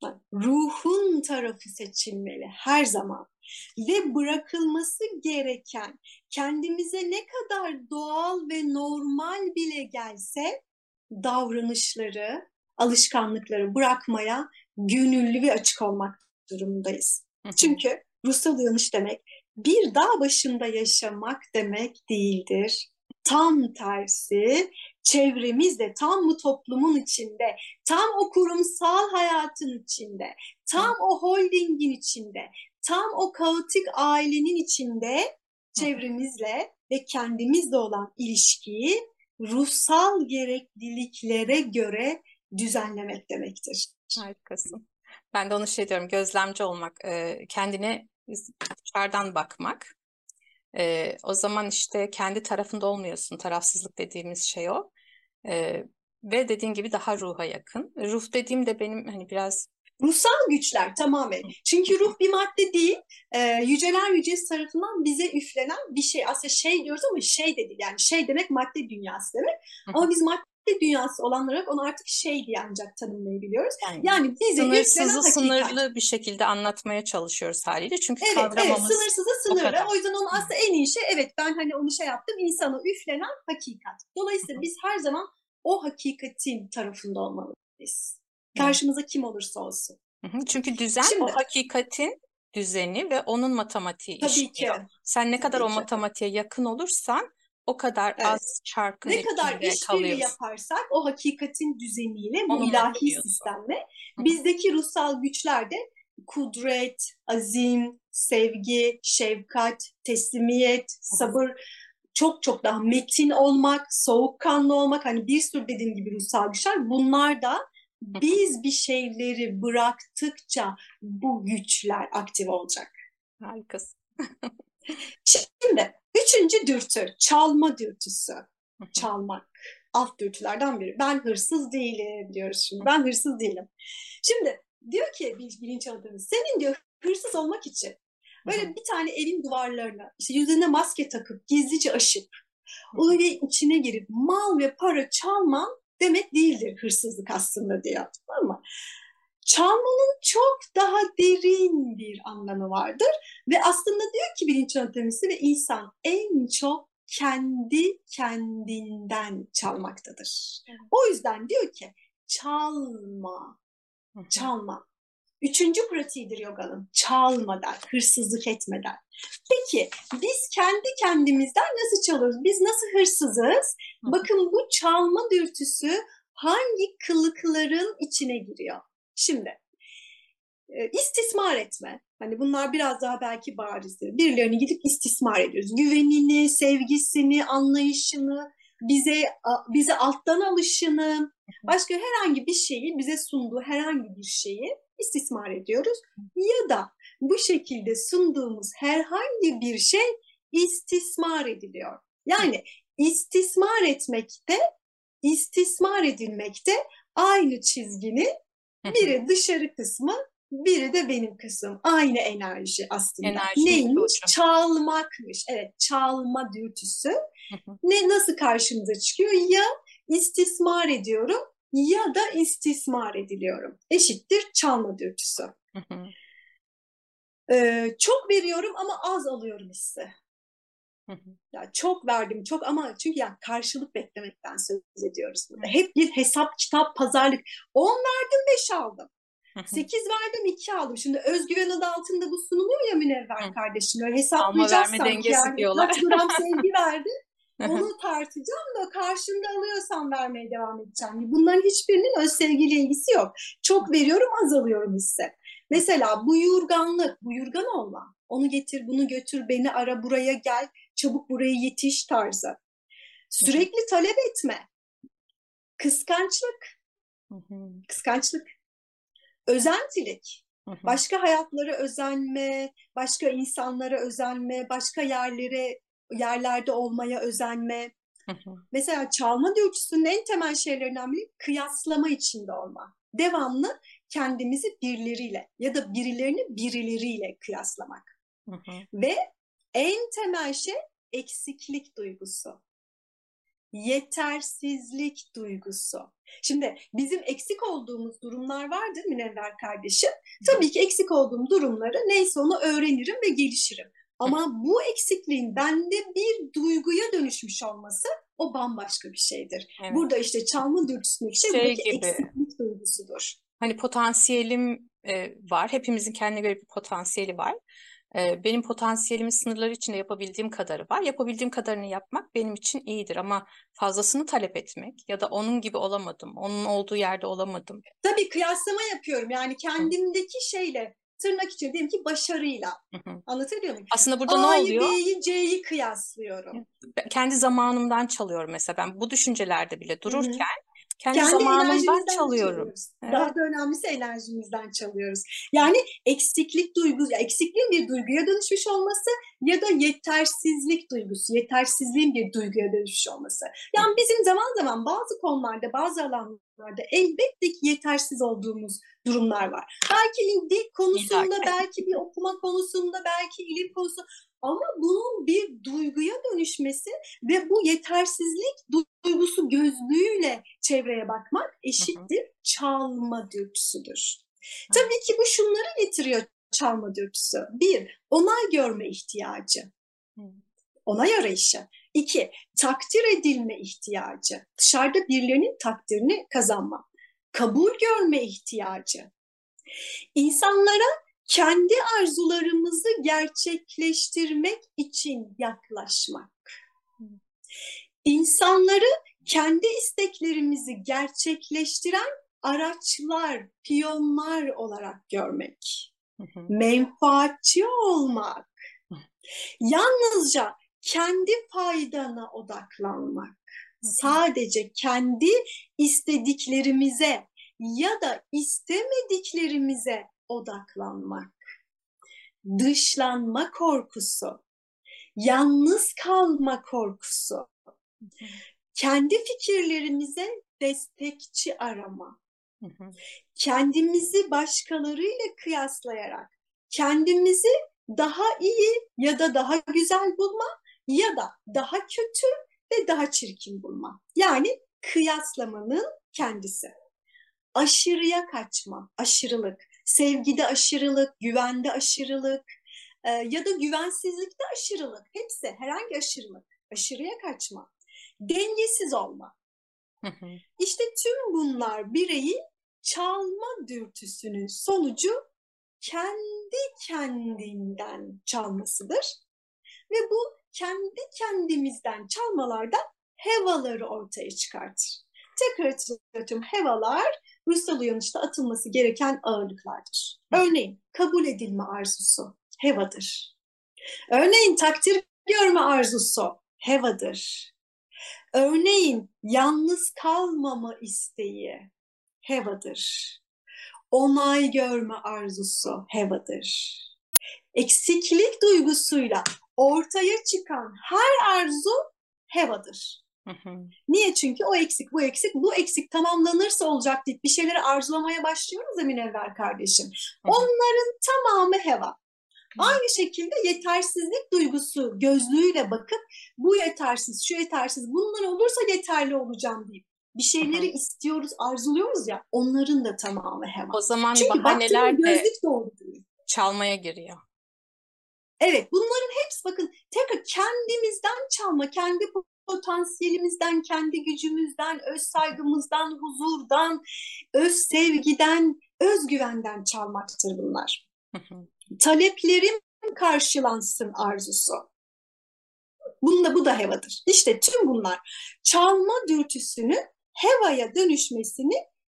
[SPEAKER 2] Ruhun tarafı seçilmeli her zaman. Ve bırakılması gereken, kendimize ne kadar doğal ve normal bile gelse, davranışları, alışkanlıkları bırakmaya gönüllü ve açık olmak durumundayız.
[SPEAKER 1] Hı hı.
[SPEAKER 2] Çünkü ruhsal uyanış demek bir dağ başında yaşamak demek değildir. Tam tersi, çevremizde, tam bu toplumun içinde, tam o kurumsal hayatın içinde, tam o holdingin içinde, tam o kaotik ailenin içinde
[SPEAKER 1] Hı hı.
[SPEAKER 2] çevremizle ve kendimizle olan ilişkiyi ruhsal gerekliliklere göre düzenlemek demektir.
[SPEAKER 1] Harikasın. Ben de onu şey diyorum, gözlemci olmak, e, kendine dışarıdan bakmak. E, o zaman işte kendi tarafında olmuyorsun. Tarafsızlık dediğimiz şey o. E, Ve dediğin gibi daha ruha yakın. Ruh dediğim de benim hani biraz...
[SPEAKER 2] Ruhsal güçler tamamen. Çünkü ruh bir madde değil, e, yüceler yücesi tarafından bize üflenen bir şey. Aslında şey diyoruz ama şey de değil. Yani şey demek madde dünyası demek. Ama biz madde dünyası olan olarak onu artık şey diye ancak tanımlayabiliyoruz.
[SPEAKER 1] Yani
[SPEAKER 2] Yani bize üflenen
[SPEAKER 1] sınırsızı
[SPEAKER 2] hakikat.
[SPEAKER 1] sınırlı bir şekilde anlatmaya çalışıyoruz haliyle. Çünkü
[SPEAKER 2] Evet, evet,
[SPEAKER 1] kavramamız
[SPEAKER 2] sınırsızı
[SPEAKER 1] o
[SPEAKER 2] sınırlı.
[SPEAKER 1] kadar.
[SPEAKER 2] O yüzden onun
[SPEAKER 1] Hı
[SPEAKER 2] aslında en iyi şey, evet, ben hani onu şey yaptım, insana üflenen hakikat. Dolayısıyla
[SPEAKER 1] hı.
[SPEAKER 2] biz her zaman o hakikatin tarafında olmalıyız.
[SPEAKER 1] Evet.
[SPEAKER 2] Karşımıza kim olursa olsun.
[SPEAKER 1] Hı hı. Çünkü düzen o
[SPEAKER 2] Şimdi
[SPEAKER 1] hakikatin düzeni ve onun matematiği
[SPEAKER 2] tabii ki,
[SPEAKER 1] işliyor. Sen ne kadar
[SPEAKER 2] tabii
[SPEAKER 1] o
[SPEAKER 2] ki.
[SPEAKER 1] matematiğe yakın olursan o kadar
[SPEAKER 2] Evet.
[SPEAKER 1] az çarkın
[SPEAKER 2] Ne kadar
[SPEAKER 1] etkinde
[SPEAKER 2] işbirliği
[SPEAKER 1] kalıyorsun.
[SPEAKER 2] yaparsak o hakikatin düzeniyle, bu
[SPEAKER 1] Onunla
[SPEAKER 2] ilahi
[SPEAKER 1] büyüyorsun.
[SPEAKER 2] sistemle
[SPEAKER 1] Hı hı.
[SPEAKER 2] bizdeki ruhsal güçler de kudret, azim, sevgi, şefkat, teslimiyet,
[SPEAKER 1] Hı hı.
[SPEAKER 2] sabır, çok çok daha metin olmak, soğukkanlı olmak, hani bir sürü dediğim gibi ruhsal güçler, bunlar da
[SPEAKER 1] Hı hı.
[SPEAKER 2] biz bir şeyleri bıraktıkça bu güçler aktif olacak.
[SPEAKER 1] Harikasın.
[SPEAKER 2] Şimdi üçüncü dürtü, çalma dürtüsü.
[SPEAKER 1] Hı hı.
[SPEAKER 2] Çalmak. Alt dürtülerden biri. Ben hırsız değilim diyoruz şimdi. Ben hırsız değilim. Şimdi diyor ki bilinçaltımız, senin diyor hırsız olmak için
[SPEAKER 1] Hı hı.
[SPEAKER 2] böyle bir tane evin duvarlarına işte yüzüne maske takıp gizlice aşıp
[SPEAKER 1] Hı
[SPEAKER 2] o
[SPEAKER 1] hı.
[SPEAKER 2] evin içine girip mal ve para çalman demek değildir hırsızlık aslında diyor. Tamam mı? Çalmanın çok daha derin bir anlamı vardır ve aslında diyor ki bilinç yöntemisi ve insan en çok kendi kendinden çalmaktadır.
[SPEAKER 1] Evet.
[SPEAKER 2] O yüzden diyor ki çalma,
[SPEAKER 1] Hı hı.
[SPEAKER 2] çalma. Üçüncü pratiğidir yoganın. Çalmadan, hırsızlık etmeden. Peki biz kendi kendimizden nasıl çalıyoruz? Biz nasıl hırsızız?
[SPEAKER 1] Hı hı.
[SPEAKER 2] Bakın, bu çalma dürtüsü hangi kılıkların içine giriyor? Şimdi e, istismar etme. Hani bunlar biraz daha belki barizdir. Birilerini gidip istismar ediyoruz. Güvenini, sevgisini, anlayışını, bize bize alttan alışını, başka herhangi bir şeyi, bize sunduğu herhangi bir şeyi istismar ediyoruz. Ya da bu şekilde sunduğumuz herhangi bir şey istismar ediliyor. Yani istismar etmekte, istismar edilmekte aynı çizginin
[SPEAKER 1] Hı hı.
[SPEAKER 2] biri dışarı kısmı, biri de benim kızım. Aynı enerji aslında.
[SPEAKER 1] Enerjinin iki
[SPEAKER 2] Neymiş?
[SPEAKER 1] ucu.
[SPEAKER 2] Çalmakmış. Evet, çalma dürtüsü.
[SPEAKER 1] Hı hı,
[SPEAKER 2] Ne nasıl karşımıza çıkıyor? Ya istismar ediyorum ya da istismar ediliyorum. Eşittir çalma dürtüsü.
[SPEAKER 1] hı hı,
[SPEAKER 2] Ee, çok veriyorum ama az alıyorum hissi.
[SPEAKER 1] hı hı.
[SPEAKER 2] Ya çok verdim çok ama çünkü ya karşılık beklemekten söz ediyoruz burada.
[SPEAKER 1] Evet.
[SPEAKER 2] Hep bir hesap, kitap, pazarlık. on verdim, beş aldım.
[SPEAKER 1] Hı hı,
[SPEAKER 2] sekiz verdim, iki aldım. Şimdi özgüven adı altında bu sunuluyor ya Münevver
[SPEAKER 1] hı.
[SPEAKER 2] kardeşim. Öyle
[SPEAKER 1] Alma
[SPEAKER 2] hesaplayacağız
[SPEAKER 1] verme
[SPEAKER 2] sanki
[SPEAKER 1] dengesi
[SPEAKER 2] yani
[SPEAKER 1] diyorlar.
[SPEAKER 2] kaç gram sevgi verdi.
[SPEAKER 1] Hı hı,
[SPEAKER 2] Onu tartacağım da karşımda alıyorsam vermeye devam edeceğim. Bunların hiçbirinin öz sevgiyle ilgisi yok. Çok veriyorum, az alıyorum hisse.
[SPEAKER 1] hı
[SPEAKER 2] Mesela buyurganlık, buyurgan olma. Onu getir, bunu götür, beni ara, buraya gel, çabuk buraya yetiş tarzı.
[SPEAKER 1] hı,
[SPEAKER 2] Sürekli talep etme. Kıskançlık,
[SPEAKER 1] hı hı,
[SPEAKER 2] kıskançlık. Özentilik.
[SPEAKER 1] hı hı,
[SPEAKER 2] Başka hayatlara özenme, başka insanlara özenme, başka yerlere yerlerde olmaya özenme.
[SPEAKER 1] hı hı,
[SPEAKER 2] Mesela çalma dürtüsünün en temel şeylerinden biri kıyaslama içinde olma. Devamlı kendimizi birileriyle ya da birilerini birileriyle kıyaslamak.
[SPEAKER 1] hı hı.
[SPEAKER 2] Ve en temel şey eksiklik duygusu. Yetersizlik duygusu. Şimdi bizim eksik olduğumuz durumlar vardır Münevver kardeşim. Tabii ki eksik olduğum durumları neyse onu öğrenirim ve gelişirim.
[SPEAKER 1] Hı.
[SPEAKER 2] Ama bu eksikliğin bende bir duyguya dönüşmüş olması o bambaşka bir şeydir.
[SPEAKER 1] Evet.
[SPEAKER 2] Burada işte çalma dürtüsündeki şey
[SPEAKER 1] Şey
[SPEAKER 2] buradaki
[SPEAKER 1] gibi,
[SPEAKER 2] eksiklik duygusudur.
[SPEAKER 1] hani potansiyelim e, var. Hepimizin kendine göre bir potansiyeli var. E, benim potansiyelimin sınırları içinde yapabildiğim kadarı var. Yapabildiğim kadarını yapmak benim için iyidir ama fazlasını talep etmek ya da onun gibi olamadım, onun olduğu yerde olamadım.
[SPEAKER 2] Tabii kıyaslama yapıyorum yani
[SPEAKER 1] Hı,
[SPEAKER 2] kendimdeki şeyle tırnak içinde diyelim ki başarıyla.
[SPEAKER 1] hı, hı.
[SPEAKER 2] Anlatabiliyor muyum?
[SPEAKER 1] Aslında burada ne
[SPEAKER 2] A'yı,
[SPEAKER 1] oluyor?
[SPEAKER 2] B'yi, C'yi kıyaslıyorum.
[SPEAKER 1] Ben kendi zamanımdan çalıyorum mesela, ben bu düşüncelerde bile
[SPEAKER 2] Hı hı.
[SPEAKER 1] dururken kendi
[SPEAKER 2] Kendi
[SPEAKER 1] zamanımdan
[SPEAKER 2] enerjimizden de
[SPEAKER 1] çalıyorum.
[SPEAKER 2] çalıyoruz.
[SPEAKER 1] Evet.
[SPEAKER 2] Daha da önemlisi enerjimizden çalıyoruz. Yani eksiklik duygusu, eksikliğin bir duyguya dönüşmüş olması ya da yetersizlik duygusu, yetersizliğin bir duyguya dönüşmüş olması.
[SPEAKER 1] Hı,
[SPEAKER 2] Yani bizim zaman zaman bazı konularda, bazı alanlarda elbette ki yetersiz olduğumuz durumlar var. Belki dil
[SPEAKER 1] İlla
[SPEAKER 2] konusunda,
[SPEAKER 1] ki.
[SPEAKER 2] belki bir okuma konusunda, belki ilim konusunda ama bunun bir duyguya dönüşmesi ve bu yetersizlik duygusu gözlüğüyle çevreye bakmak
[SPEAKER 1] Hı hı.
[SPEAKER 2] eşittir çalma dürtüsüdür.
[SPEAKER 1] Evet.
[SPEAKER 2] Tabii ki bu şunları getiriyor çalma dürtüsü. Bir, onay görme ihtiyacı,
[SPEAKER 1] Hı,
[SPEAKER 2] onay arayışı. İki, takdir edilme ihtiyacı, dışarıda birilerinin takdirini kazanma. Kabul görme ihtiyacı. İnsanlara kendi arzularımızı gerçekleştirmek için yaklaşmak.
[SPEAKER 1] hı,
[SPEAKER 2] İnsanları kendi isteklerimizi gerçekleştiren araçlar, piyonlar olarak görmek.
[SPEAKER 1] hı, hı,
[SPEAKER 2] Menfaatçi olmak.
[SPEAKER 1] hı,
[SPEAKER 2] Yalnızca kendi faydana odaklanmak.
[SPEAKER 1] hı, hı.
[SPEAKER 2] Sadece kendi istediklerimize ya da istemediklerimize odaklanmak. Dışlanma korkusu, yalnız kalma korkusu, kendi fikirlerimize destekçi arama,
[SPEAKER 1] Hı hı.
[SPEAKER 2] kendimizi başkalarıyla kıyaslayarak kendimizi daha iyi ya da daha güzel bulma ya da daha kötü ve daha çirkin bulma. Yani kıyaslamanın kendisi. Aşırıya kaçma, aşırılık, sevgide aşırılık, güvende aşırılık e, ya da güvensizlikte aşırılık. Hepsi herhangi aşırılık, aşırıya kaçma, dengesiz olma.
[SPEAKER 1] Hı hı.
[SPEAKER 2] İşte tüm bunlar bireyin çalma dürtüsünün sonucu kendi kendinden çalmasıdır. Ve bu kendi kendimizden çalmalardan hevaları ortaya çıkartır. Tekrar hatırlatıyorum, hevalar ruhsal uyanışta atılması gereken ağırlıklardır.
[SPEAKER 1] Hı.
[SPEAKER 2] Örneğin kabul edilme arzusu hevadır. Örneğin takdir görme arzusu hevadır. Örneğin yalnız kalmama isteği hevadır. Onay görme arzusu hevadır. Eksiklik duygusuyla ortaya çıkan her arzu hevadır.
[SPEAKER 1] Hı hı.
[SPEAKER 2] Niye? Çünkü o eksik, bu eksik, bu eksik tamamlanırsa olacak deyip bir şeyleri arzulamaya başlıyoruz ya Münevver kardeşim.
[SPEAKER 1] Hı hı.
[SPEAKER 2] Onların tamamı heva.
[SPEAKER 1] Evet.
[SPEAKER 2] Aynı şekilde yetersizlik duygusu gözlüğüyle bakıp bu yetersiz, şu yetersiz, bunlar olursa yeterli olacağım deyip bir
[SPEAKER 1] Hı
[SPEAKER 2] şeyleri
[SPEAKER 1] hı.
[SPEAKER 2] istiyoruz, arzuluyoruz ya, onların da tamamı
[SPEAKER 1] O
[SPEAKER 2] heva.
[SPEAKER 1] zaman
[SPEAKER 2] Çünkü
[SPEAKER 1] bahaneler
[SPEAKER 2] baktığımız
[SPEAKER 1] de
[SPEAKER 2] gözlük doğru değil.
[SPEAKER 1] çalmaya giriyor.
[SPEAKER 2] Evet, bunların hepsi bakın tekrar kendimizden çalma, kendi potansiyelimizden, kendi gücümüzden, öz saygımızdan, huzurdan, öz sevgiden, özgüvenden çalmaktır bunlar.
[SPEAKER 1] Hı hı.
[SPEAKER 2] Taleplerim karşılansın arzusu. Bunda bu da hevadır. İşte tüm bunlar çalma dürtüsünün hevaya dönüşmesini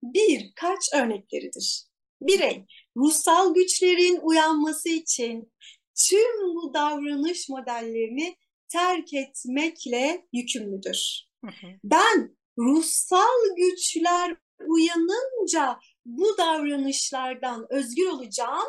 [SPEAKER 2] birkaç örnekleridir. Birey, ruhsal güçlerin uyanması için tüm bu davranış modellerini terk etmekle yükümlüdür.
[SPEAKER 1] Hı hı.
[SPEAKER 2] Ben ruhsal güçler uyanınca bu davranışlardan özgür olacağım,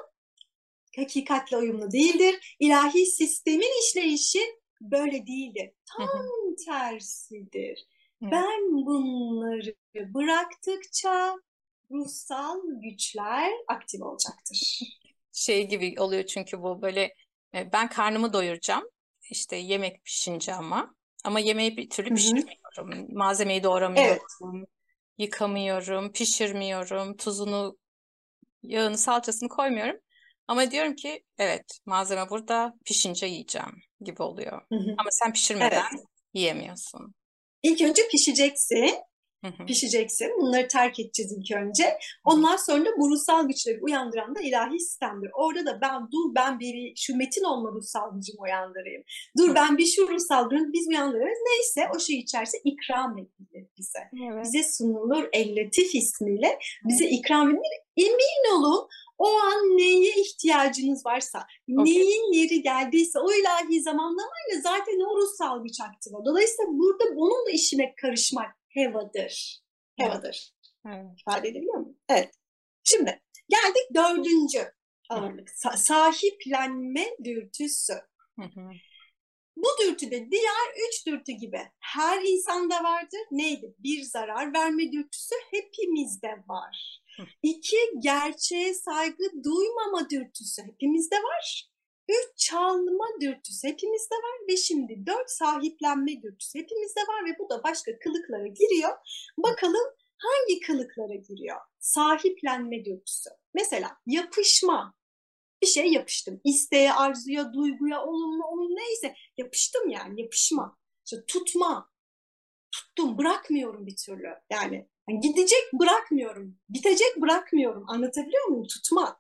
[SPEAKER 2] hakikatle uyumlu değildir. İlahi sistemin işleyişi böyle değildir.
[SPEAKER 1] Hı hı.
[SPEAKER 2] Tam tersidir.
[SPEAKER 1] Evet.
[SPEAKER 2] Ben bunları bıraktıkça ruhsal güçler aktif olacaktır.
[SPEAKER 1] Şey gibi oluyor çünkü bu böyle e, ben karnımı doyuracağım. İşte yemek pişince ama ama yemeği bir türlü
[SPEAKER 2] Hı hı.
[SPEAKER 1] pişirmiyorum. Malzemeyi
[SPEAKER 2] Evet.
[SPEAKER 1] doğramıyorum, yıkamıyorum, pişirmiyorum, tuzunu, yağını, salçasını koymuyorum. Ama diyorum ki evet malzeme burada pişince yiyeceğim gibi oluyor.
[SPEAKER 2] Hı hı.
[SPEAKER 1] Ama sen pişirmeden
[SPEAKER 2] Evet.
[SPEAKER 1] yiyemiyorsun.
[SPEAKER 2] İlk önce pişeceksin.
[SPEAKER 1] Hı hı.
[SPEAKER 2] Pişeceksin. Bunları terk edeceğiz ilk önce.
[SPEAKER 1] Hı hı.
[SPEAKER 2] Ondan sonra da bu ruhsal güçleri uyandıran da ilahi sistemdir. Orada da ben dur ben bir şu metin olma ruhsal gücümü uyandırayım. Dur ben bir şu ruhsal gücümü biz uyandırırız. Neyse o şey içerse ikram edilir bize.
[SPEAKER 1] Evet.
[SPEAKER 2] Bize sunulur el-Latif ismiyle bize
[SPEAKER 1] Evet.
[SPEAKER 2] ikram edilir. Emin olun o an neye ihtiyacınız varsa,
[SPEAKER 1] O gün.
[SPEAKER 2] neyin yeri geldiyse o ilahi zamanlamayla zaten o ruhsal güç aktif oluyor. Dolayısıyla burada bununla işine karışmak hevadır.
[SPEAKER 1] Evet.
[SPEAKER 2] Hevadır.
[SPEAKER 1] Evet.
[SPEAKER 2] İfade edebiliyor muyum? Evet. Şimdi geldik dördüncü
[SPEAKER 1] Hı
[SPEAKER 2] ağırlık. Sa- sahiplenme dürtüsü.
[SPEAKER 1] hı. Hı.
[SPEAKER 2] Bu dürtü de diğer üç dürtü gibi her insanda vardır. Neydi? Bir, zarar verme dürtüsü hepimizde var.
[SPEAKER 1] Hı.
[SPEAKER 2] İki, gerçeğe saygı duymama dürtüsü hepimizde var. Üç, çalma dürtüsü hepimizde var. Ve şimdi dört, sahiplenme dürtüsü hepimizde var ve bu da başka kılıklara giriyor. Bakalım hangi kılıklara giriyor? Sahiplenme dürtüsü. Mesela yapışma. Bir şeye yapıştım. İsteğe, arzuya, duyguya, olumlu, olumlu neyse yapıştım yani yapışma. İşte tutma, tuttum, bırakmıyorum bir türlü. Yani, yani gidecek bırakmıyorum, bitecek bırakmıyorum. Anlatabiliyor muyum? Tutma.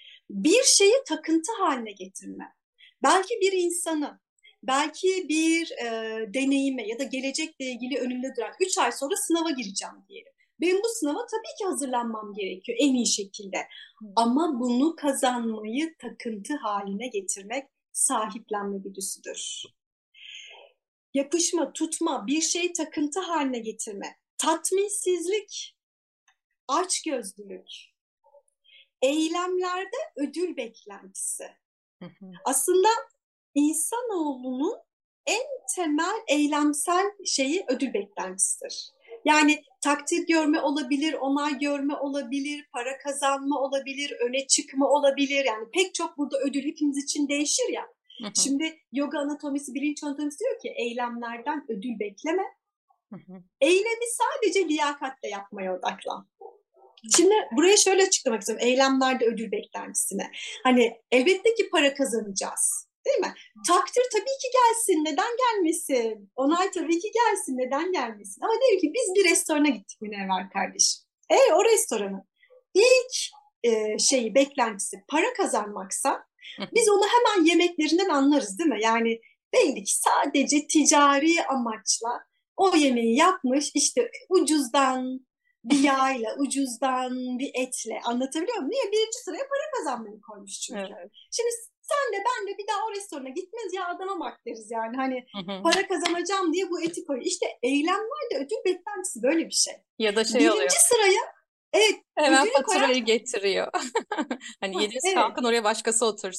[SPEAKER 2] Bir şeyi takıntı haline getirme. Belki bir insanı, belki bir e, deneyime ya da gelecekle ilgili önümde duran üç ay sonra sınava gireceğim diyelim. Benim bu sınava tabii ki hazırlanmam gerekiyor en iyi şekilde. Ama bunu kazanmayı takıntı haline getirmek sahiplenme güdüsüdür. Yapışma, tutma, bir şey takıntı haline getirme, tatminsizlik, açgözlülük, eylemlerde ödül beklentisi.
[SPEAKER 1] Hı hı.
[SPEAKER 2] Aslında insanoğlunun en temel eylemsel şeyi ödül beklentisidir. Yani takdir görme olabilir, onay görme olabilir, para kazanma olabilir, öne çıkma olabilir. Yani pek çok burada ödül hepimiz için değişir ya.
[SPEAKER 1] Hı hı.
[SPEAKER 2] Şimdi yoga anatomisi, bilinç anatomisi diyor ki eylemlerden ödül bekleme.
[SPEAKER 1] Hı hı.
[SPEAKER 2] Eylemi sadece liyakatle yapmaya odaklan. Şimdi buraya şöyle açıklamak istiyorum eylemlerde ödül beklentisine. Hani elbette ki para kazanacağız. Değil mi? Takdir tabii ki gelsin. Neden gelmesin? Onay tabii ki gelsin. Neden gelmesin? Ama diyor ki biz bir restorana gittik Münevver kardeşim. Eğer o restoranın ilk e, şeyi beklentisi para kazanmaksa
[SPEAKER 1] Hı hı.
[SPEAKER 2] biz onu hemen yemeklerinden anlarız değil mi? Yani belli ki sadece ticari amaçla o yemeği yapmış işte ucuzdan bir yağla, ucuzdan bir etle anlatabiliyor muyum? Niye? Birinci sıraya para kazanmayı koymuş çünkü.
[SPEAKER 1] Evet.
[SPEAKER 2] Şimdi sen de ben de bir daha o restorana gitmez ya adama bak deriz yani hani
[SPEAKER 1] Hı hı.
[SPEAKER 2] para kazanacağım diye bu eti koyuyor. İşte eylemlerde ödül beklentisi böyle bir şey.
[SPEAKER 1] Ya da şey oluyor.
[SPEAKER 2] Birinci sıraya evet
[SPEAKER 1] Hemen
[SPEAKER 2] ödülü koyan
[SPEAKER 1] faturayı getiriyor. Hani
[SPEAKER 2] ha,
[SPEAKER 1] yediniz
[SPEAKER 2] evet
[SPEAKER 1] kalkın oraya başkası otursun.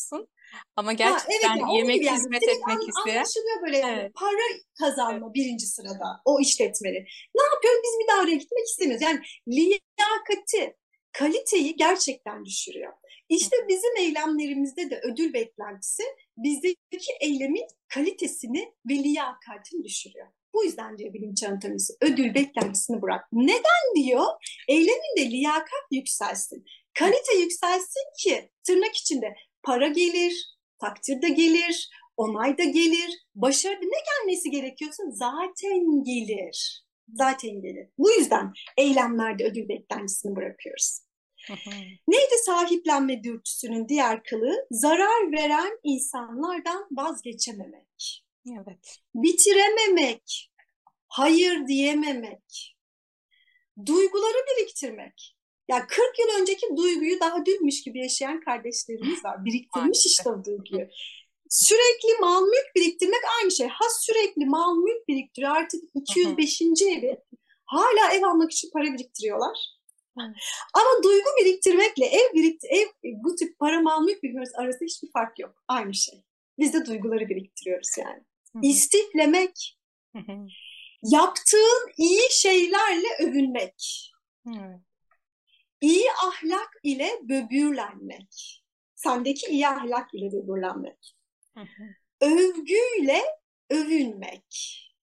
[SPEAKER 1] Ama
[SPEAKER 2] Ha, evet
[SPEAKER 1] gerçekten
[SPEAKER 2] ya onun gibi
[SPEAKER 1] yemek
[SPEAKER 2] yani
[SPEAKER 1] hizmet
[SPEAKER 2] direkt
[SPEAKER 1] etmek
[SPEAKER 2] an-
[SPEAKER 1] isteyen,
[SPEAKER 2] anlaşılıyor böyle yani
[SPEAKER 1] evet,
[SPEAKER 2] para
[SPEAKER 1] evet.
[SPEAKER 2] kazanma birinci sırada o işletmenin. Ne yapıyoruz? Biz bir daha oraya gitmek istemiyoruz. Yani liyakati, kaliteyi gerçekten düşürüyor. İşte bizim eylemlerimizde de ödül beklentisi bizdeki eylemin kalitesini ve liyakatini düşürüyor. Bu yüzden diyor bilinç anatomisi ödül beklentisini bırak. Neden diyor? Eyleminde liyakat yükselsin. Kalite yükselsin ki tırnak içinde para gelir, takdir de gelir, onay da gelir, başarı ne gelmesi gerekiyorsa zaten gelir. Zaten gelir. Bu yüzden eylemlerde ödül beklentisini bırakıyoruz. Neydi sahiplenme dürtüsünün diğer kılığı? Zarar veren insanlardan vazgeçememek.
[SPEAKER 1] Evet.
[SPEAKER 2] Bitirememek, hayır diyememek, duyguları biriktirmek. Ya kırk yıl önceki duyguyu daha dünmüş gibi yaşayan kardeşlerimiz var. Biriktirmiş
[SPEAKER 1] Maalesef.
[SPEAKER 2] işte o duyguyu. Sürekli mal mülk biriktirmek aynı şey. Ha sürekli mal mülk biriktiriyor. Artık iki yüz beşinci evi hala ev almak için para biriktiriyorlar. Ama duygu biriktirmekle ev, biriktir, ev bu tip para mal mülk biriktiriyoruz arasında hiçbir fark yok. Aynı şey. Biz de duyguları biriktiriyoruz yani. İstiflemek, yaptığın iyi şeylerle övünmek, iyi ahlak ile böbürlenmek, sendeki iyi ahlak ile böbürlenmek, övgüyle övünmek,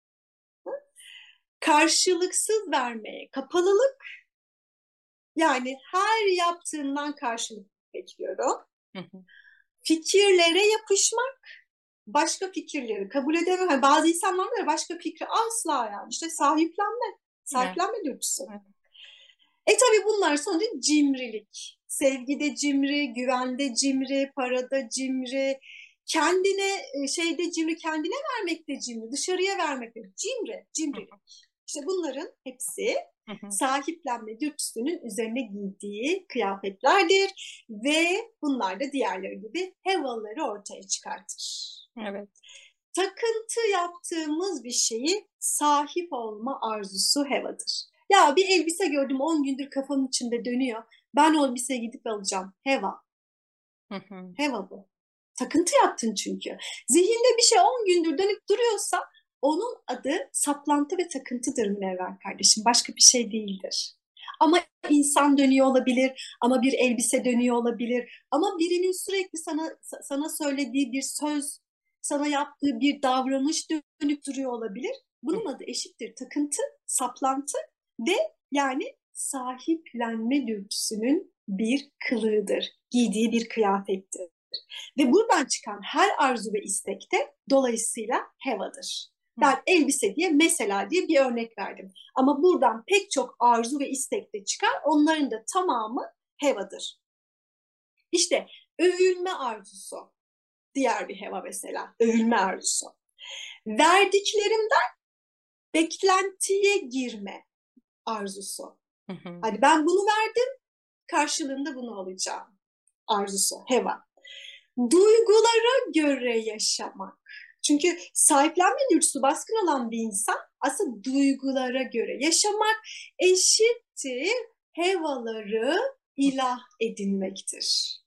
[SPEAKER 2] karşılıksız vermeye kapalılık, yani her yaptığından karşılık bekliyorum, fikirlere yapışmak, başka fikirleri kabul edemem. Yani bazı insanlar var başka fikri asla yani işte sahiplenme, sahiplenme dürtüsü. E tabii bunlar sonuçta cimrilik. Sevgide cimri, güvende cimri, parada cimri, kendine şeyde cimri, kendine vermekte cimri, dışarıya vermekte cimri, cimrilik. İşte bunların hepsi sahiplenme dürtüsünün üzerine giydiği kıyafetlerdir ve bunlar da diğerleri gibi hevaları ortaya çıkartır.
[SPEAKER 1] Evet.
[SPEAKER 2] Takıntı yaptığımız bir şeyi sahip olma arzusu hevadır. Ya bir elbise gördüm on gündür kafamın içinde dönüyor. Ben o elbiseye gidip alacağım. Heva. Heva bu. Takıntı yaptın çünkü. Zihinde bir şey on gündür dönüp duruyorsa onun adı saplantı ve takıntıdır Münevver kardeşim. Başka bir şey değildir. Ama insan dönüyor olabilir, ama bir elbise dönüyor olabilir, ama birinin sürekli sana sana söylediği bir söz, sana yaptığı bir davranış dönüp duruyor olabilir. Bunun adı eşittir takıntı, saplantı ve yani sahiplenme dürtüsünün bir kılığıdır, giydiği bir kıyafettir. Ve buradan çıkan her arzu ve istek de dolayısıyla hevadır. Ben elbise diye mesela diye bir örnek verdim. Ama buradan pek çok arzu ve istek de çıkar. Onların da tamamı hevadır. İşte övülme arzusu. Diğer bir heva mesela. Övülme arzusu. Verdiklerimden beklentiye girme arzusu. Hani ben bunu verdim, karşılığında bunu alacağım arzusu, heva. Duygulara göre yaşamak. Çünkü sahiplenme dürtüsü baskın olan bir insan aslında duygulara göre yaşamak eşittir hevaları ilah edinmektir.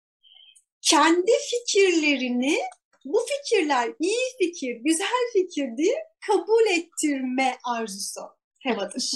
[SPEAKER 2] Kendi fikirlerini bu fikirler iyi fikir, güzel fikir diye kabul ettirme arzusu hevadır.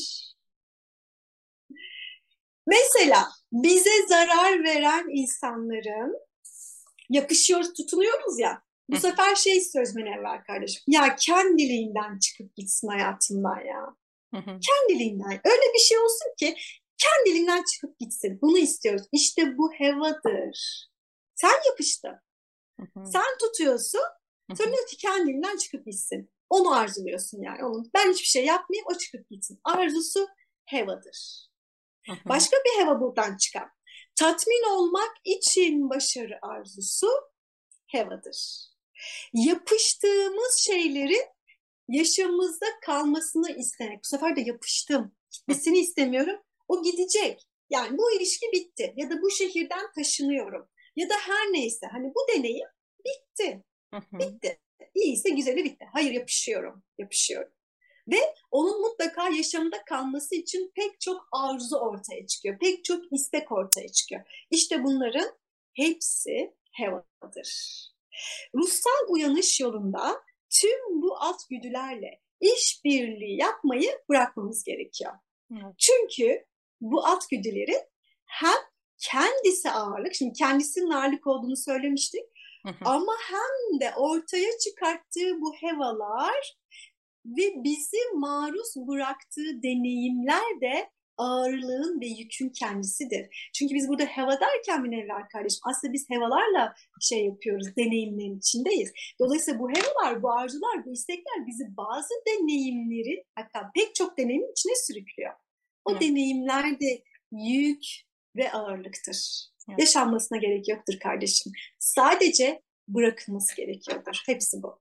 [SPEAKER 2] Mesela bize zarar veren insanların yapışıyoruz, tutunuyoruz ya. Bu sefer şey istiyoruz Münevver kardeşim. Ya kendiliğinden çıkıp gitsin hayatımdan ya. Kendiliğinden. Öyle bir şey olsun ki kendiliğinden çıkıp gitsin. Bunu istiyoruz. İşte bu hevadır. Sen yapıştın. Sen tutuyorsun. Sonra diyor ki kendiliğinden çıkıp gitsin. Onu arzuluyorsun yani. Onun, ben hiçbir şey yapmayayım, o çıkıp gitsin. Arzusu hevadır. Başka bir heva buradan çıkan. Tatmin olmak için başarı arzusu hevadır. Yapıştığımız şeylerin yaşamımızda kalmasını istemek. Bu sefer de yapıştım. Gitmesini istemiyorum. O gidecek. Yani bu ilişki bitti. Ya da bu şehirden taşınıyorum. Ya da her neyse. Hani bu deneyim bitti. Bitti. İyiyse güzeli bitti. Hayır yapışıyorum. Yapışıyorum. Ve onun mutlaka yaşamda kalması için pek çok arzu ortaya çıkıyor. Pek çok istek ortaya çıkıyor. İşte bunların hepsi hevadır. bırakmadır. Ruhsal uyanış yolunda tüm bu altgüdülerle işbirliği yapmayı bırakmamız gerekiyor.
[SPEAKER 1] Evet.
[SPEAKER 2] Çünkü bu altgüdülerin hem kendisi ağırlık, şimdi kendisinin ağırlık olduğunu söylemiştik,
[SPEAKER 1] Hı hı.
[SPEAKER 2] ama hem de ortaya çıkarttığı bu hevalar ve bizi maruz bıraktığı deneyimler de ağırlığın ve yükün kendisidir. Çünkü biz burada heva derken Münevver kardeşim, aslında biz hevalarla şey yapıyoruz, deneyimlerin içindeyiz. Dolayısıyla bu hevalar, bu arzular, bu istekler bizi bazı deneyimlerin, hatta pek çok deneyimin içine sürüklüyor. O
[SPEAKER 1] Evet.
[SPEAKER 2] deneyimler de yük ve ağırlıktır.
[SPEAKER 1] Evet.
[SPEAKER 2] Yaşanmasına gerek yoktur kardeşim. Sadece bırakılması gerekiyordur. Hepsi bu.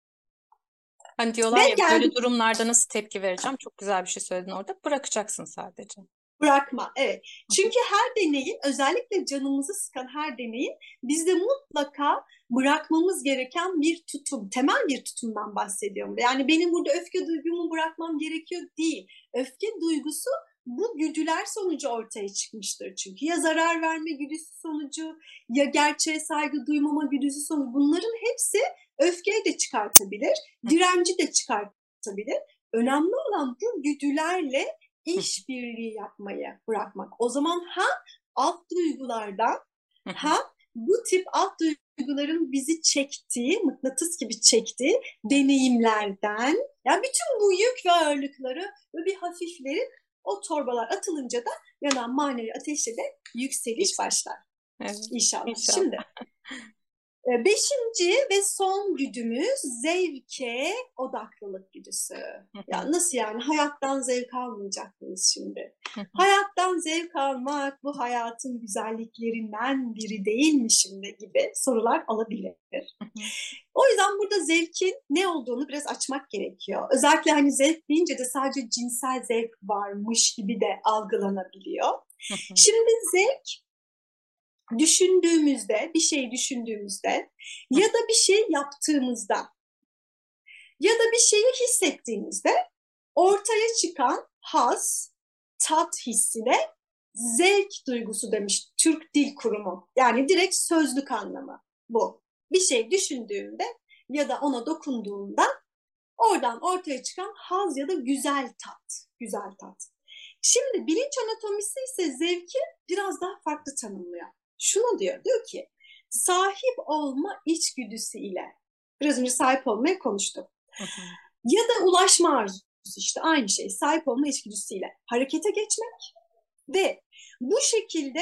[SPEAKER 1] Hani diyorlar
[SPEAKER 2] Ve
[SPEAKER 1] ya, böyle
[SPEAKER 2] geldik.
[SPEAKER 1] durumlarda nasıl tepki vereceğim? Çok güzel bir şey söyledin orada. Bırakacaksın sadece.
[SPEAKER 2] Bırakma, evet.
[SPEAKER 1] Hı hı.
[SPEAKER 2] Çünkü her deneyim, özellikle canımızı sıkan her deneyim, bizde mutlaka bırakmamız gereken bir tutum, temel bir tutumdan bahsediyorum. Yani benim burada öfke duygumu bırakmam gerekiyor değil. Öfke duygusu bu güdüler sonucu ortaya çıkmıştır çünkü. Ya zarar verme güdüsü sonucu, ya gerçeğe saygı duymama güdüsü sonucu. Bunların hepsi öfkeyi de çıkartabilir, direnci de çıkartabilir. Önemli olan bu güdülerle işbirliği yapmayı bırakmak. O zaman hem alt duygulardan hem bu tip alt duyguların bizi çektiği, mıknatıs gibi çektiği deneyimlerden, yani bütün bu yük ve ağırlıkları ve bir hafiflerin o torbalar atılınca da yanan manevi ateşle de yükseliş başlar.
[SPEAKER 1] Evet.
[SPEAKER 2] İnşallah.
[SPEAKER 1] İnşallah.
[SPEAKER 2] Şimdi beşinci ve son güdümüz zevke odaklılık güdüsü. Ya nasıl yani? Hayattan zevk almayacak mıyız şimdi? Hayattan zevk almak bu hayatın güzelliklerinden biri değil mi şimdi gibi sorular alabilir. O yüzden burada zevkin ne olduğunu biraz açmak gerekiyor. Özellikle hani zevk deyince de sadece cinsel zevk varmış gibi de algılanabiliyor. Şimdi zevk, düşündüğümüzde, bir şey düşündüğümüzde ya da bir şey yaptığımızda ya da bir şeyi hissettiğimizde ortaya çıkan haz, tat hissine zevk duygusu demiş Türk Dil Kurumu. Yani direkt sözlük anlamı bu. Bir şey düşündüğümde ya da ona dokunduğumda oradan ortaya çıkan haz ya da güzel tat. Güzel tat. Şimdi bilinç anatomisi ise zevki biraz daha farklı tanımlıyor. Şunu diyor, diyor ki sahip olma içgüdüsü ile, biraz önce sahip olmaya konuştuk. Ya da ulaşma arzusu, işte aynı şey, sahip olma içgüdüsüyle harekete geçmek ve bu şekilde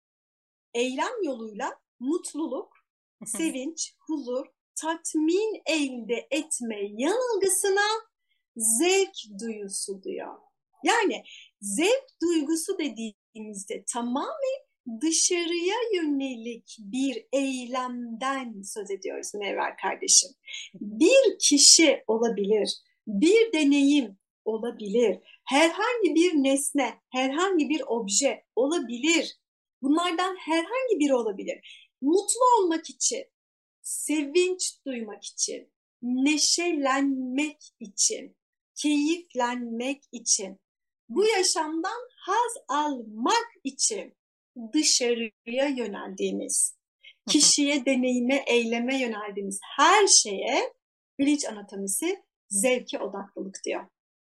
[SPEAKER 2] eylem yoluyla mutluluk, sevinç, huzur, tatmin elde etme yanılgısına zevk duyusu diyor. Yani zevk duygusu dediğimizde tamamen dışarıya yönelik bir eylemden söz ediyoruz Münevver kardeşim. Bir kişi olabilir, bir deneyim olabilir, herhangi bir nesne, herhangi bir obje olabilir. Bunlardan herhangi biri olabilir. Mutlu olmak için, sevinç duymak için, neşelenmek için, keyiflenmek için, bu yaşamdan haz almak için dışarıya yöneldiğimiz, kişiye, deneyime, eyleme yöneldiğimiz her şeye bilinç anatomisi zevke odaklılık diyor.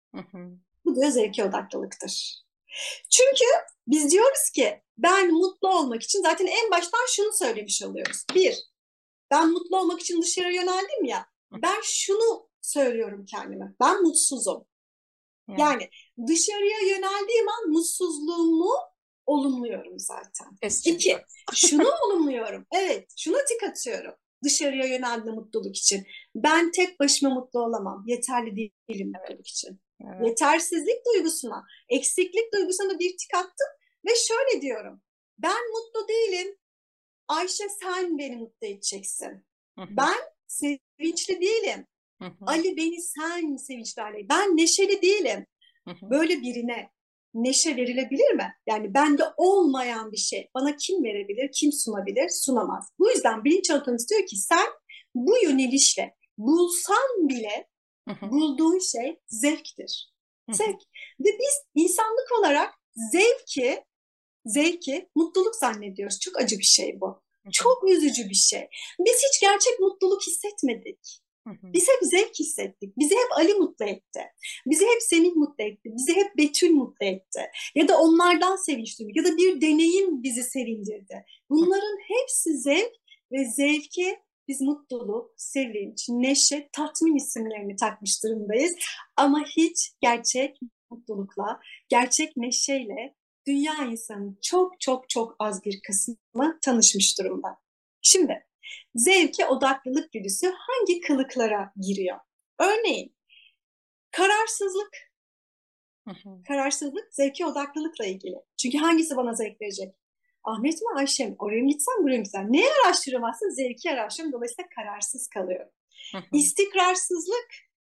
[SPEAKER 2] Bu da zevke odaklılıktır. Çünkü biz diyoruz ki ben mutlu olmak için zaten en baştan şunu söylemiş oluyoruz. Bir, ben mutlu olmak için dışarı yöneldim ya, ben şunu söylüyorum kendime, ben mutsuzum. Yani dışarıya yöneldiğim an mutsuzluğumu olumluyorum zaten. İki, şunu olumluyorum, evet, şuna tik atıyorum. Dışarıya yöneldiğim mutluluk için. Ben tek başıma mutlu olamam, yeterli değilim mutluluk için. Evet. Yetersizlik duygusuna, eksiklik duygusuna bir tik attım ve şöyle diyorum. Ben mutlu değilim. Ayşe sen beni mutlu edeceksin. Hı hı. Ben sevinçli değilim. Hı hı. Ali beni sen sevinçli hale. Ben neşeli değilim. Hı hı. Böyle birine neşe verilebilir mi? Yani bende olmayan bir şey bana kim verebilir, kim sunabilir? Sunamaz. Bu yüzden bilinç anatomisi diyor ki sen bu yönelişle bulsan bile hı hı. bulduğun şey zevktir. Hı hı. Zevk. Ve biz insanlık olarak zevki, zevki mutluluk zannediyoruz. Çok acı bir şey bu.
[SPEAKER 1] Hı hı.
[SPEAKER 2] Çok üzücü bir şey. Biz hiç gerçek mutluluk hissetmedik.
[SPEAKER 1] Hı hı.
[SPEAKER 2] Biz hep zevk hissettik. Bizi hep Ali mutlu etti. Bizi hep Semih mutlu etti. Bizi hep Betül mutlu etti. Ya da onlardan sevinç duyduk. Ya da bir deneyim bizi sevindirdi. Bunların hepsi zevk ve zevki biz mutluluk, sevinç, neşe, tatmin isimlerini takmış durumdayız. Ama hiç gerçek mutlulukla, gerçek neşeyle dünya insanının çok çok çok az bir kısmı tanışmış durumda. Şimdi zevke odaklılık güdüsü hangi kılıklara giriyor? Örneğin kararsızlık.
[SPEAKER 1] Hı hı.
[SPEAKER 2] Kararsızlık zevke odaklılıkla ilgili. Çünkü hangisi bana zevk verecek? Ahmet mi Ayşe mi? Oraya mı gitsem buraya mı gitsem? Neyi araştırıyorum aslında? Zevki araştırıyorum. Dolayısıyla kararsız kalıyorum.
[SPEAKER 1] Hı hı.
[SPEAKER 2] İstikrarsızlık,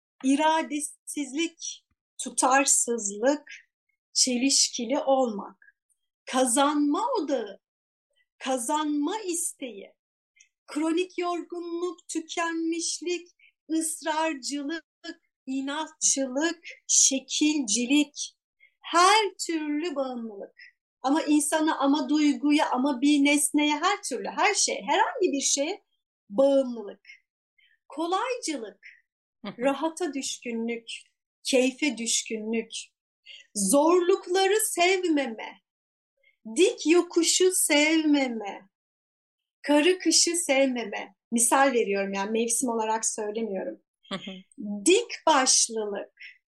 [SPEAKER 2] iradesizlik, tutarsızlık, çelişkili olmak, kazanma odağı, kazanma isteği, kronik yorgunluk, tükenmişlik, ısrarcılık, inatçılık, şekilcilik, her türlü bağımlılık. Ama insana, ama duyguya, ama bir nesneye, her türlü, her şey, herhangi bir şeye bağımlılık. Kolaycılık,
[SPEAKER 1] Hı hı.
[SPEAKER 2] rahata düşkünlük, keyfe düşkünlük, zorlukları sevmeme, dik yokuşu sevmeme, karı kışı sevmeme. Misal veriyorum, yani mevsim olarak söylemiyorum.
[SPEAKER 1] Hı hı.
[SPEAKER 2] Dik başlılık,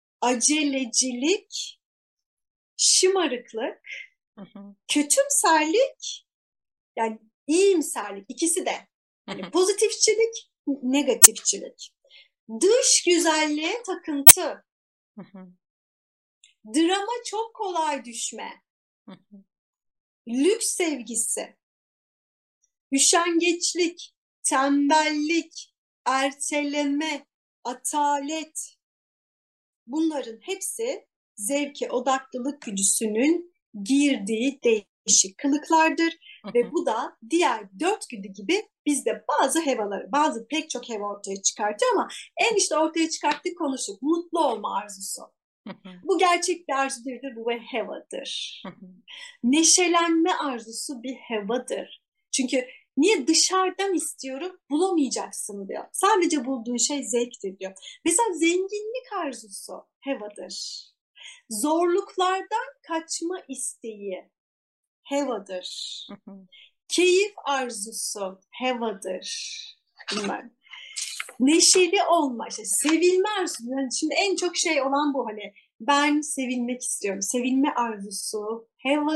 [SPEAKER 2] acelecilik, şımarıklık,
[SPEAKER 1] Hı hı.
[SPEAKER 2] kötümserlik, yani iyimserlik, ikisi de.
[SPEAKER 1] Hı
[SPEAKER 2] Hani
[SPEAKER 1] hı.
[SPEAKER 2] pozitifçilik, negatifçilik. Dış güzelliğe takıntı,
[SPEAKER 1] Hı hı.
[SPEAKER 2] drama çok kolay düşme,
[SPEAKER 1] Hı hı.
[SPEAKER 2] lüks sevgisi, üşengeçlik, tembellik, erteleme, atalet, bunların hepsi zevke odaklılık güdüsünün girdiği değişik kılıklardır.
[SPEAKER 1] Hı
[SPEAKER 2] Ve
[SPEAKER 1] hı.
[SPEAKER 2] bu da diğer dört güdü gibi bizde bazı hevaları, bazı pek çok heva ortaya çıkartıyor ama en işte ortaya çıkarttık konuştuk. Mutlu olma arzusu.
[SPEAKER 1] Hı hı.
[SPEAKER 2] Bu gerçek bir arzu değildir, bu bir hevadır.
[SPEAKER 1] Hı hı.
[SPEAKER 2] Neşelenme arzusu bir hevadır. Çünkü niye dışarıdan istiyorum bulamayacaksın diyor. Sadece bulduğun şey zevktir diyor. Mesela zenginlik arzusu hevadır. Zorluklardan kaçma isteği hevadır.
[SPEAKER 1] Hı hı.
[SPEAKER 2] Keyif arzusu hevadır. Bunlar. Neşeli olma, işte sevilme arzusu. Yani şimdi en çok şey olan bu, hani ben sevilmek istiyorum. Sevilme arzusu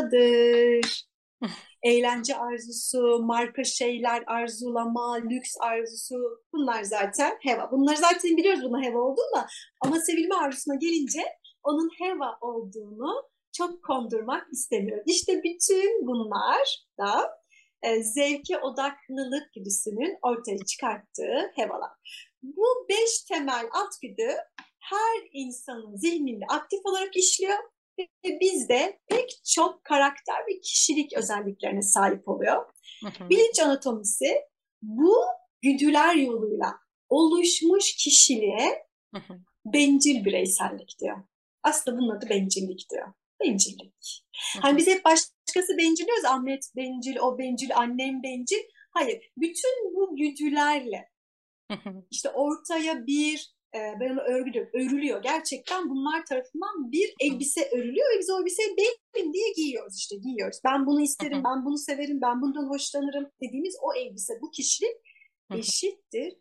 [SPEAKER 2] hevadır. Eğlence arzusu, marka şeyler arzulama, lüks arzusu, bunlar zaten heva. Bunları zaten biliyoruz, bunun heva olduğunu da, ama sevilme arzusuna gelince onun heva olduğunu çok kondurmak istemiyoruz. İşte bütün bunlar da e, zevke odaklılık güdüsünün ortaya çıkarttığı hevalar. Bu beş temel alt güdü her insanın zihninde aktif olarak işliyor ve bizde pek çok karakter ve kişilik özelliklerine sahip oluyor.
[SPEAKER 1] Hı hı.
[SPEAKER 2] Bilinç anatomisi bu güdüler yoluyla oluşmuş kişiliğe
[SPEAKER 1] Hı hı.
[SPEAKER 2] bencil bireysellik diyor. Aslında bunun adı bencillik diyor. Bencillik.
[SPEAKER 1] Hı
[SPEAKER 2] Hani
[SPEAKER 1] hı.
[SPEAKER 2] biz hep başkası bencil diyoruz. Ahmet bencil, o bencil, annem bencil. Hayır. Bütün bu güdülerle
[SPEAKER 1] Hı hı.
[SPEAKER 2] işte ortaya bir e, ben onu örgü diyorum, örülüyor. Gerçekten bunlar tarafından bir elbise örülüyor ve biz o elbiseyi benim diye giyiyoruz, işte giyiyoruz. Ben bunu
[SPEAKER 1] Hı
[SPEAKER 2] isterim,
[SPEAKER 1] hı.
[SPEAKER 2] ben bunu severim, ben bundan hoşlanırım dediğimiz o elbise, bu kişilik
[SPEAKER 1] Hı hı.
[SPEAKER 2] eşittir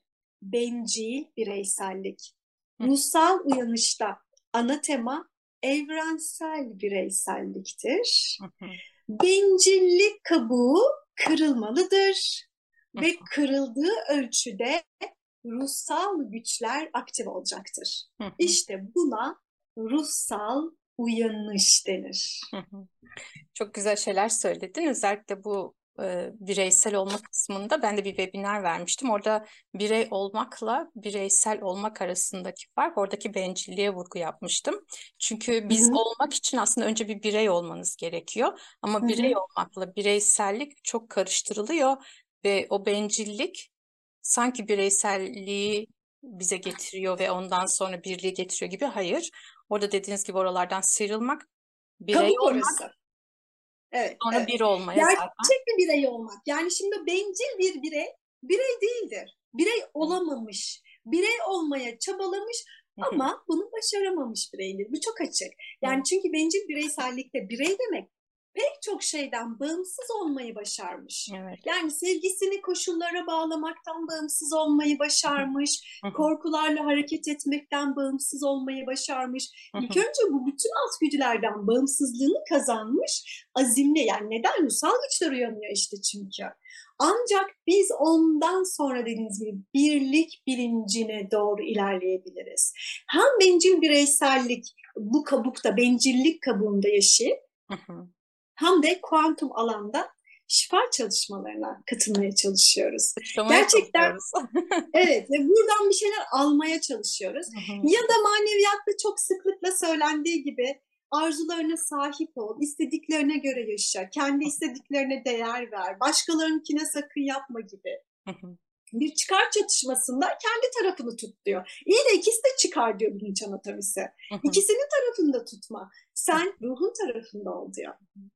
[SPEAKER 2] bencil bireysellik.
[SPEAKER 1] Hı hı.
[SPEAKER 2] Ruhsal uyanışta ana tema evrensel bireyselliktir.
[SPEAKER 1] Hı hı.
[SPEAKER 2] Bencillik kabuğu kırılmalıdır
[SPEAKER 1] Hı
[SPEAKER 2] ve kırıldığı ölçüde ruhsal güçler aktif olacaktır.
[SPEAKER 1] hı.
[SPEAKER 2] İşte buna ruhsal uyanış denir.
[SPEAKER 1] Hı hı. Çok güzel şeyler söyledin. Özellikle bu e, bireysel olma kısmında ben de bir webinar vermiştim. Orada birey olmakla bireysel olmak arasındaki fark, oradaki bencilliğe vurgu yapmıştım. Çünkü
[SPEAKER 2] Hı
[SPEAKER 1] biz
[SPEAKER 2] hı,
[SPEAKER 1] olmak için aslında önce bir birey olmanız gerekiyor.
[SPEAKER 2] hı
[SPEAKER 1] Ama birey
[SPEAKER 2] hı,
[SPEAKER 1] olmakla bireysellik çok karıştırılıyor ve o bencillik sanki bireyselliği bize getiriyor ve ondan sonra birliği getiriyor gibi. Hayır. Orada dediğiniz gibi oralardan sıyrılmak, birey
[SPEAKER 2] kabuk
[SPEAKER 1] olmak
[SPEAKER 2] orası. evet,
[SPEAKER 1] Sonra
[SPEAKER 2] evet.
[SPEAKER 1] bir olmaya zaten.
[SPEAKER 2] Gerçek bir birey olmak. Yani şimdi bencil bir birey, birey değildir. Birey olamamış, birey olmaya çabalamış
[SPEAKER 1] Hı hı.
[SPEAKER 2] ama bunu başaramamış bireydir. Bu çok açık. Yani
[SPEAKER 1] Evet.
[SPEAKER 2] çünkü bencil bireysellikte birey demek pek çok şeyden bağımsız olmayı başarmış.
[SPEAKER 1] Evet.
[SPEAKER 2] Yani sevgisini koşullara bağlamaktan bağımsız olmayı
[SPEAKER 1] Hı
[SPEAKER 2] başarmış,
[SPEAKER 1] hı.
[SPEAKER 2] korkularla hareket etmekten bağımsız olmayı başarmış.
[SPEAKER 1] Hı
[SPEAKER 2] İlk
[SPEAKER 1] hı.
[SPEAKER 2] önce bu bütün alt güdülerden bağımsızlığını kazanmış, azimli, yani neden? Ruhsal güçler uyanıyor işte çünkü. Ancak biz ondan sonra dediğiniz gibi birlik bilincine doğru ilerleyebiliriz. Hem bencil bireysellik bu kabukta, bencillik kabuğunda yaşayıp
[SPEAKER 1] Hı hı.
[SPEAKER 2] hem de kuantum alanda şifa çalışmalarına katılmaya çalışıyoruz.
[SPEAKER 1] Suçlamaya
[SPEAKER 2] Gerçekten
[SPEAKER 1] çalışıyoruz.
[SPEAKER 2] evet, ve buradan bir şeyler almaya çalışıyoruz.
[SPEAKER 1] Hı hı.
[SPEAKER 2] Ya da maneviyatta çok sıklıkla söylendiği gibi arzularına sahip ol, istediklerine göre yaşa, kendi istediklerine değer ver, başkalarınkine sakın yapma gibi.
[SPEAKER 1] Hı hı.
[SPEAKER 2] Bir çıkar çatışmasında kendi tarafını tut diyor. İyi de ikisi de çıkar diyor bilinç anatomisi.
[SPEAKER 1] Hı hı.
[SPEAKER 2] İkisinin tarafını da tutma. Sen ruhun tarafında ol diyor.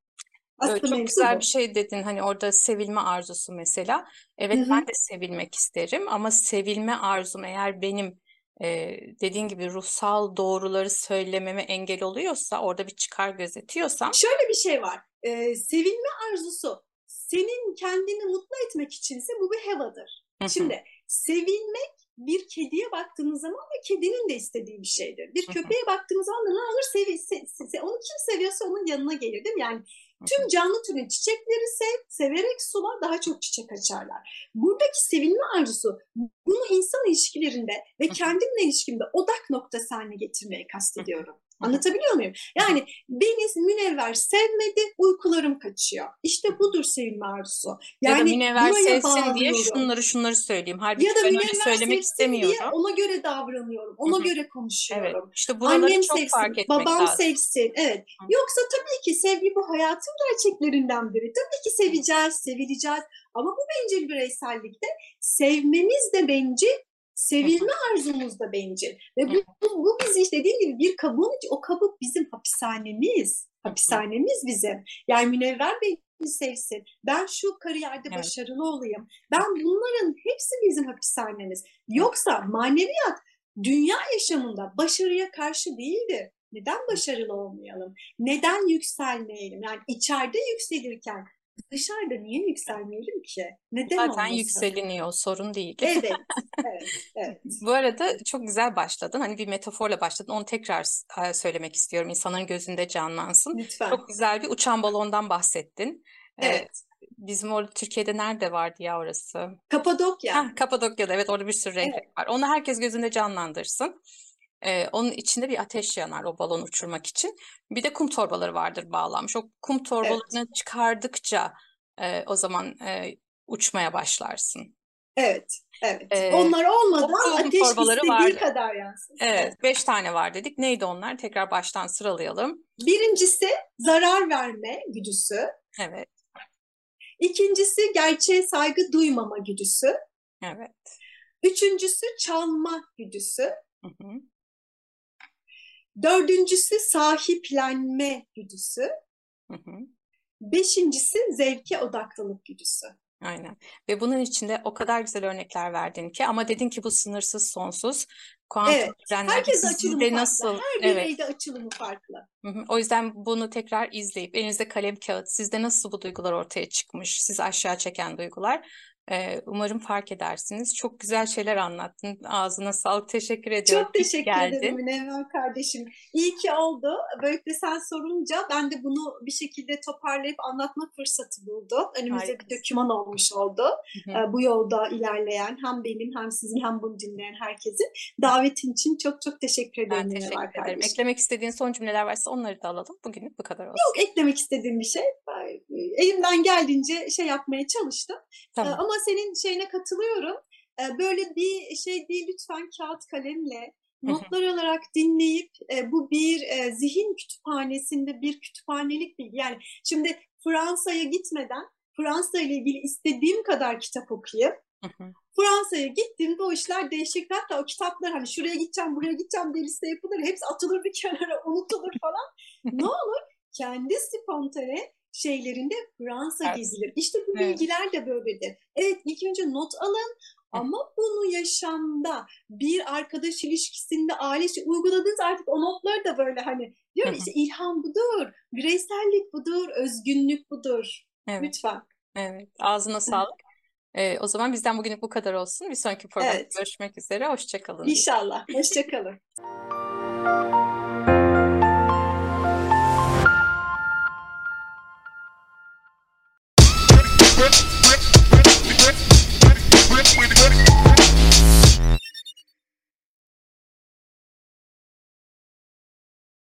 [SPEAKER 1] Evet,
[SPEAKER 2] Aslında
[SPEAKER 1] çok
[SPEAKER 2] mevzu
[SPEAKER 1] güzel bir
[SPEAKER 2] bu.
[SPEAKER 1] şey dedin, hani orada sevilme arzusu mesela.
[SPEAKER 2] Hı
[SPEAKER 1] Evet, ben
[SPEAKER 2] hı.
[SPEAKER 1] de sevilmek isterim ama sevilme arzum eğer benim e, dediğin gibi ruhsal doğruları söylememe engel oluyorsa, orada bir çıkar gözetiyorsam.
[SPEAKER 2] Şöyle bir şey var. Ee, sevilme arzusu senin kendini mutlu etmek içinse bu bir hevadır.
[SPEAKER 1] Hı hı.
[SPEAKER 2] Şimdi sevilmek, bir kediye baktığınız zaman da kedinin de istediği bir şeydir. Bir
[SPEAKER 1] Hı hı.
[SPEAKER 2] köpeğe baktığınız zaman da ne olur, sevi, se, se, onu kim seviyorsa onun yanına gelir değil mi? Yani
[SPEAKER 1] Hı hı.
[SPEAKER 2] tüm canlı türün çiçekleri sev, severek sula, daha çok çiçek açarlar. Buradaki sevilme arzusu bunu insan ilişkilerinde ve
[SPEAKER 1] Hı hı.
[SPEAKER 2] kendimle ilişkimde odak noktası haline getirmeye
[SPEAKER 1] Hı hı.
[SPEAKER 2] kastediyorum.
[SPEAKER 1] Hı hı.
[SPEAKER 2] Anlatabiliyor muyum?
[SPEAKER 1] Hı hı.
[SPEAKER 2] Yani beni Münevver sevmedi, uykularım kaçıyor. İşte budur sevilme arzusu.
[SPEAKER 1] Ya da
[SPEAKER 2] Yani
[SPEAKER 1] Münevver
[SPEAKER 2] buraya
[SPEAKER 1] sevsin diye
[SPEAKER 2] bağlıyorum.
[SPEAKER 1] şunları şunları söyleyeyim. Halbuki
[SPEAKER 2] Ya da
[SPEAKER 1] ben öyle
[SPEAKER 2] Münevver
[SPEAKER 1] söylemek
[SPEAKER 2] sevsin diye
[SPEAKER 1] istemiyorum.
[SPEAKER 2] ona göre davranıyorum.
[SPEAKER 1] Hı
[SPEAKER 2] Ona
[SPEAKER 1] hı.
[SPEAKER 2] göre
[SPEAKER 1] Evet,
[SPEAKER 2] konuşuyorum.
[SPEAKER 1] işte buraları
[SPEAKER 2] Annem
[SPEAKER 1] çok fark
[SPEAKER 2] sevsin,
[SPEAKER 1] etmek
[SPEAKER 2] babam
[SPEAKER 1] lazım.
[SPEAKER 2] sevsin. Evet.
[SPEAKER 1] Hı
[SPEAKER 2] Yoksa tabii ki sevgi bu hayatın gerçeklerinden biri. Tabii ki seveceğiz, sevileceğiz. Ama bu bencil bireysellikte sevmemiz de bencil,
[SPEAKER 1] hı.
[SPEAKER 2] sevilme arzumuz da bencil. Ve
[SPEAKER 1] Hı
[SPEAKER 2] bu, bu, bu biz işte dediğim gibi bir kabuğun, o kabuk bizim hapishanemiz.
[SPEAKER 1] hı. Hı.
[SPEAKER 2] Hapishanemiz bizim. Yani Münevver beni sevsin, ben şu kariyerde
[SPEAKER 1] Evet.
[SPEAKER 2] başarılı olayım. Ben bunların hepsi bizim hapishanemiz.
[SPEAKER 1] Evet.
[SPEAKER 2] Yoksa maneviyat dünya yaşamında başarıya karşı değildir. Neden başarılı olmayalım? Neden yükselmeyelim? Yani içeride yükselirken dışarıda niye yükselmeyelim ki? Neden
[SPEAKER 1] Zaten
[SPEAKER 2] olmasın?
[SPEAKER 1] yükseliniyor, sorun değil.
[SPEAKER 2] Evet, evet, evet.
[SPEAKER 1] Bu arada çok güzel başladın. Hani bir metaforla başladın. Onu tekrar e, söylemek istiyorum. İnsanların gözünde canlansın.
[SPEAKER 2] Lütfen.
[SPEAKER 1] Çok güzel bir uçan balondan bahsettin. E,
[SPEAKER 2] Evet.
[SPEAKER 1] bizim orada Türkiye'de nerede vardı ya orası?
[SPEAKER 2] Kapadokya.
[SPEAKER 1] Ha, Kapadokya'da, evet, orada bir sürü renkler
[SPEAKER 2] Evet,
[SPEAKER 1] var. Onu herkes gözünde canlandırsın. E, onun içinde bir ateş yanar o balon uçurmak için. Bir de kum torbaları vardır bağlanmış. O kum
[SPEAKER 2] evet,
[SPEAKER 1] torbalarını çıkardıkça e, o zaman e, uçmaya başlarsın.
[SPEAKER 2] evet, evet.
[SPEAKER 1] E,
[SPEAKER 2] Onlar
[SPEAKER 1] o
[SPEAKER 2] olmadan
[SPEAKER 1] kum
[SPEAKER 2] ateş
[SPEAKER 1] torbaları
[SPEAKER 2] istediği
[SPEAKER 1] vardı.
[SPEAKER 2] kadar yansın. Evet.
[SPEAKER 1] Evet, beş tane var dedik. Neydi onlar? Tekrar baştan sıralayalım.
[SPEAKER 2] Birincisi zarar verme güdüsü.
[SPEAKER 1] Evet,
[SPEAKER 2] İkincisi gerçeğe saygı duymama güdüsü.
[SPEAKER 1] evet.
[SPEAKER 2] Üçüncüsü çalma güdüsü.
[SPEAKER 1] Hı hı,
[SPEAKER 2] Dördüncüsü sahiplenme güdüsü.
[SPEAKER 1] hı hı.
[SPEAKER 2] Beşincisi zevke odaklılık güdüsü.
[SPEAKER 1] Aynen. Ve bunun içinde o kadar güzel örnekler verdin ki, ama dedin ki bu sınırsız, sonsuz. Kuantum
[SPEAKER 2] Evet,
[SPEAKER 1] evrenlerde
[SPEAKER 2] herkes açılımı
[SPEAKER 1] sizde
[SPEAKER 2] farklı.
[SPEAKER 1] nasıl?
[SPEAKER 2] Her
[SPEAKER 1] Evet.
[SPEAKER 2] bireyde açılımı farklı.
[SPEAKER 1] Hı hı. O yüzden bunu tekrar izleyip elinizde kalem kağıt, sizde nasıl bu duygular ortaya çıkmış, sizi aşağı çeken duygular. Ee, umarım fark edersiniz. Çok güzel şeyler anlattın. Ağzına sağlık. Teşekkür ediyorum.
[SPEAKER 2] Çok
[SPEAKER 1] İyi ki
[SPEAKER 2] teşekkür ederim
[SPEAKER 1] geldin.
[SPEAKER 2] Münevver kardeşim. İyi ki oldu. Böylelikle sen sorunca ben de bunu bir şekilde toparlayıp anlatma fırsatı buldum. Önümüzde bir
[SPEAKER 1] Harikasın.
[SPEAKER 2] doküman olmuş oldu.
[SPEAKER 1] Hı hı.
[SPEAKER 2] Ee, Bu yolda ilerleyen hem benim hem sizin hem bunu dinleyen herkesin. Davetin için çok çok teşekkür
[SPEAKER 1] Ben
[SPEAKER 2] ederim
[SPEAKER 1] teşekkür
[SPEAKER 2] Münevver
[SPEAKER 1] ederim.
[SPEAKER 2] kardeşim.
[SPEAKER 1] Eklemek istediğin son cümleler varsa onları da alalım. Bugünlük bu kadar olsun.
[SPEAKER 2] Yok eklemek istediğim bir şey. Elimden geldiğince şey yapmaya çalıştım. Ee,
[SPEAKER 1] Tamam.
[SPEAKER 2] Ama senin şeyine katılıyorum. Ee, Böyle bir şey değil, lütfen kağıt kalemle
[SPEAKER 1] Hı hı.
[SPEAKER 2] notlar alarak dinleyip e, bu bir e, zihin kütüphanesinde bir kütüphanelik bilgi. Yani şimdi Fransa'ya gitmeden Fransa ile ilgili istediğim kadar kitap okuyayım.
[SPEAKER 1] Hı hı.
[SPEAKER 2] Fransa'ya gittiğimde o işler değişik. Hatta o kitaplar hani şuraya gideceğim, buraya gideceğim diye liste yapılır. Hepsi atılır bir kenara, unutulur falan. Ne olur kendi spontane, şeylerinde Fransa
[SPEAKER 1] Evet.
[SPEAKER 2] gezilir. İşte bu
[SPEAKER 1] Evet.
[SPEAKER 2] bilgiler de böyledir. Evet, ilk önce not alın ama bunu yaşamda, bir arkadaş ilişkisinde, aile ilişkisinde uyguladığınız artık o notları da böyle hani diyorum işte ilham budur, bireysellik budur, özgünlük budur.
[SPEAKER 1] Evet.
[SPEAKER 2] Lütfen.
[SPEAKER 1] Evet. Ağzına sağlık. Ee, o zaman bizden bugünlük bu kadar olsun. Bir sonraki programda
[SPEAKER 2] Evet.
[SPEAKER 1] görüşmek üzere. Hoşça kalın.
[SPEAKER 2] İnşallah. Hoşça kalın.
[SPEAKER 3] Thank you.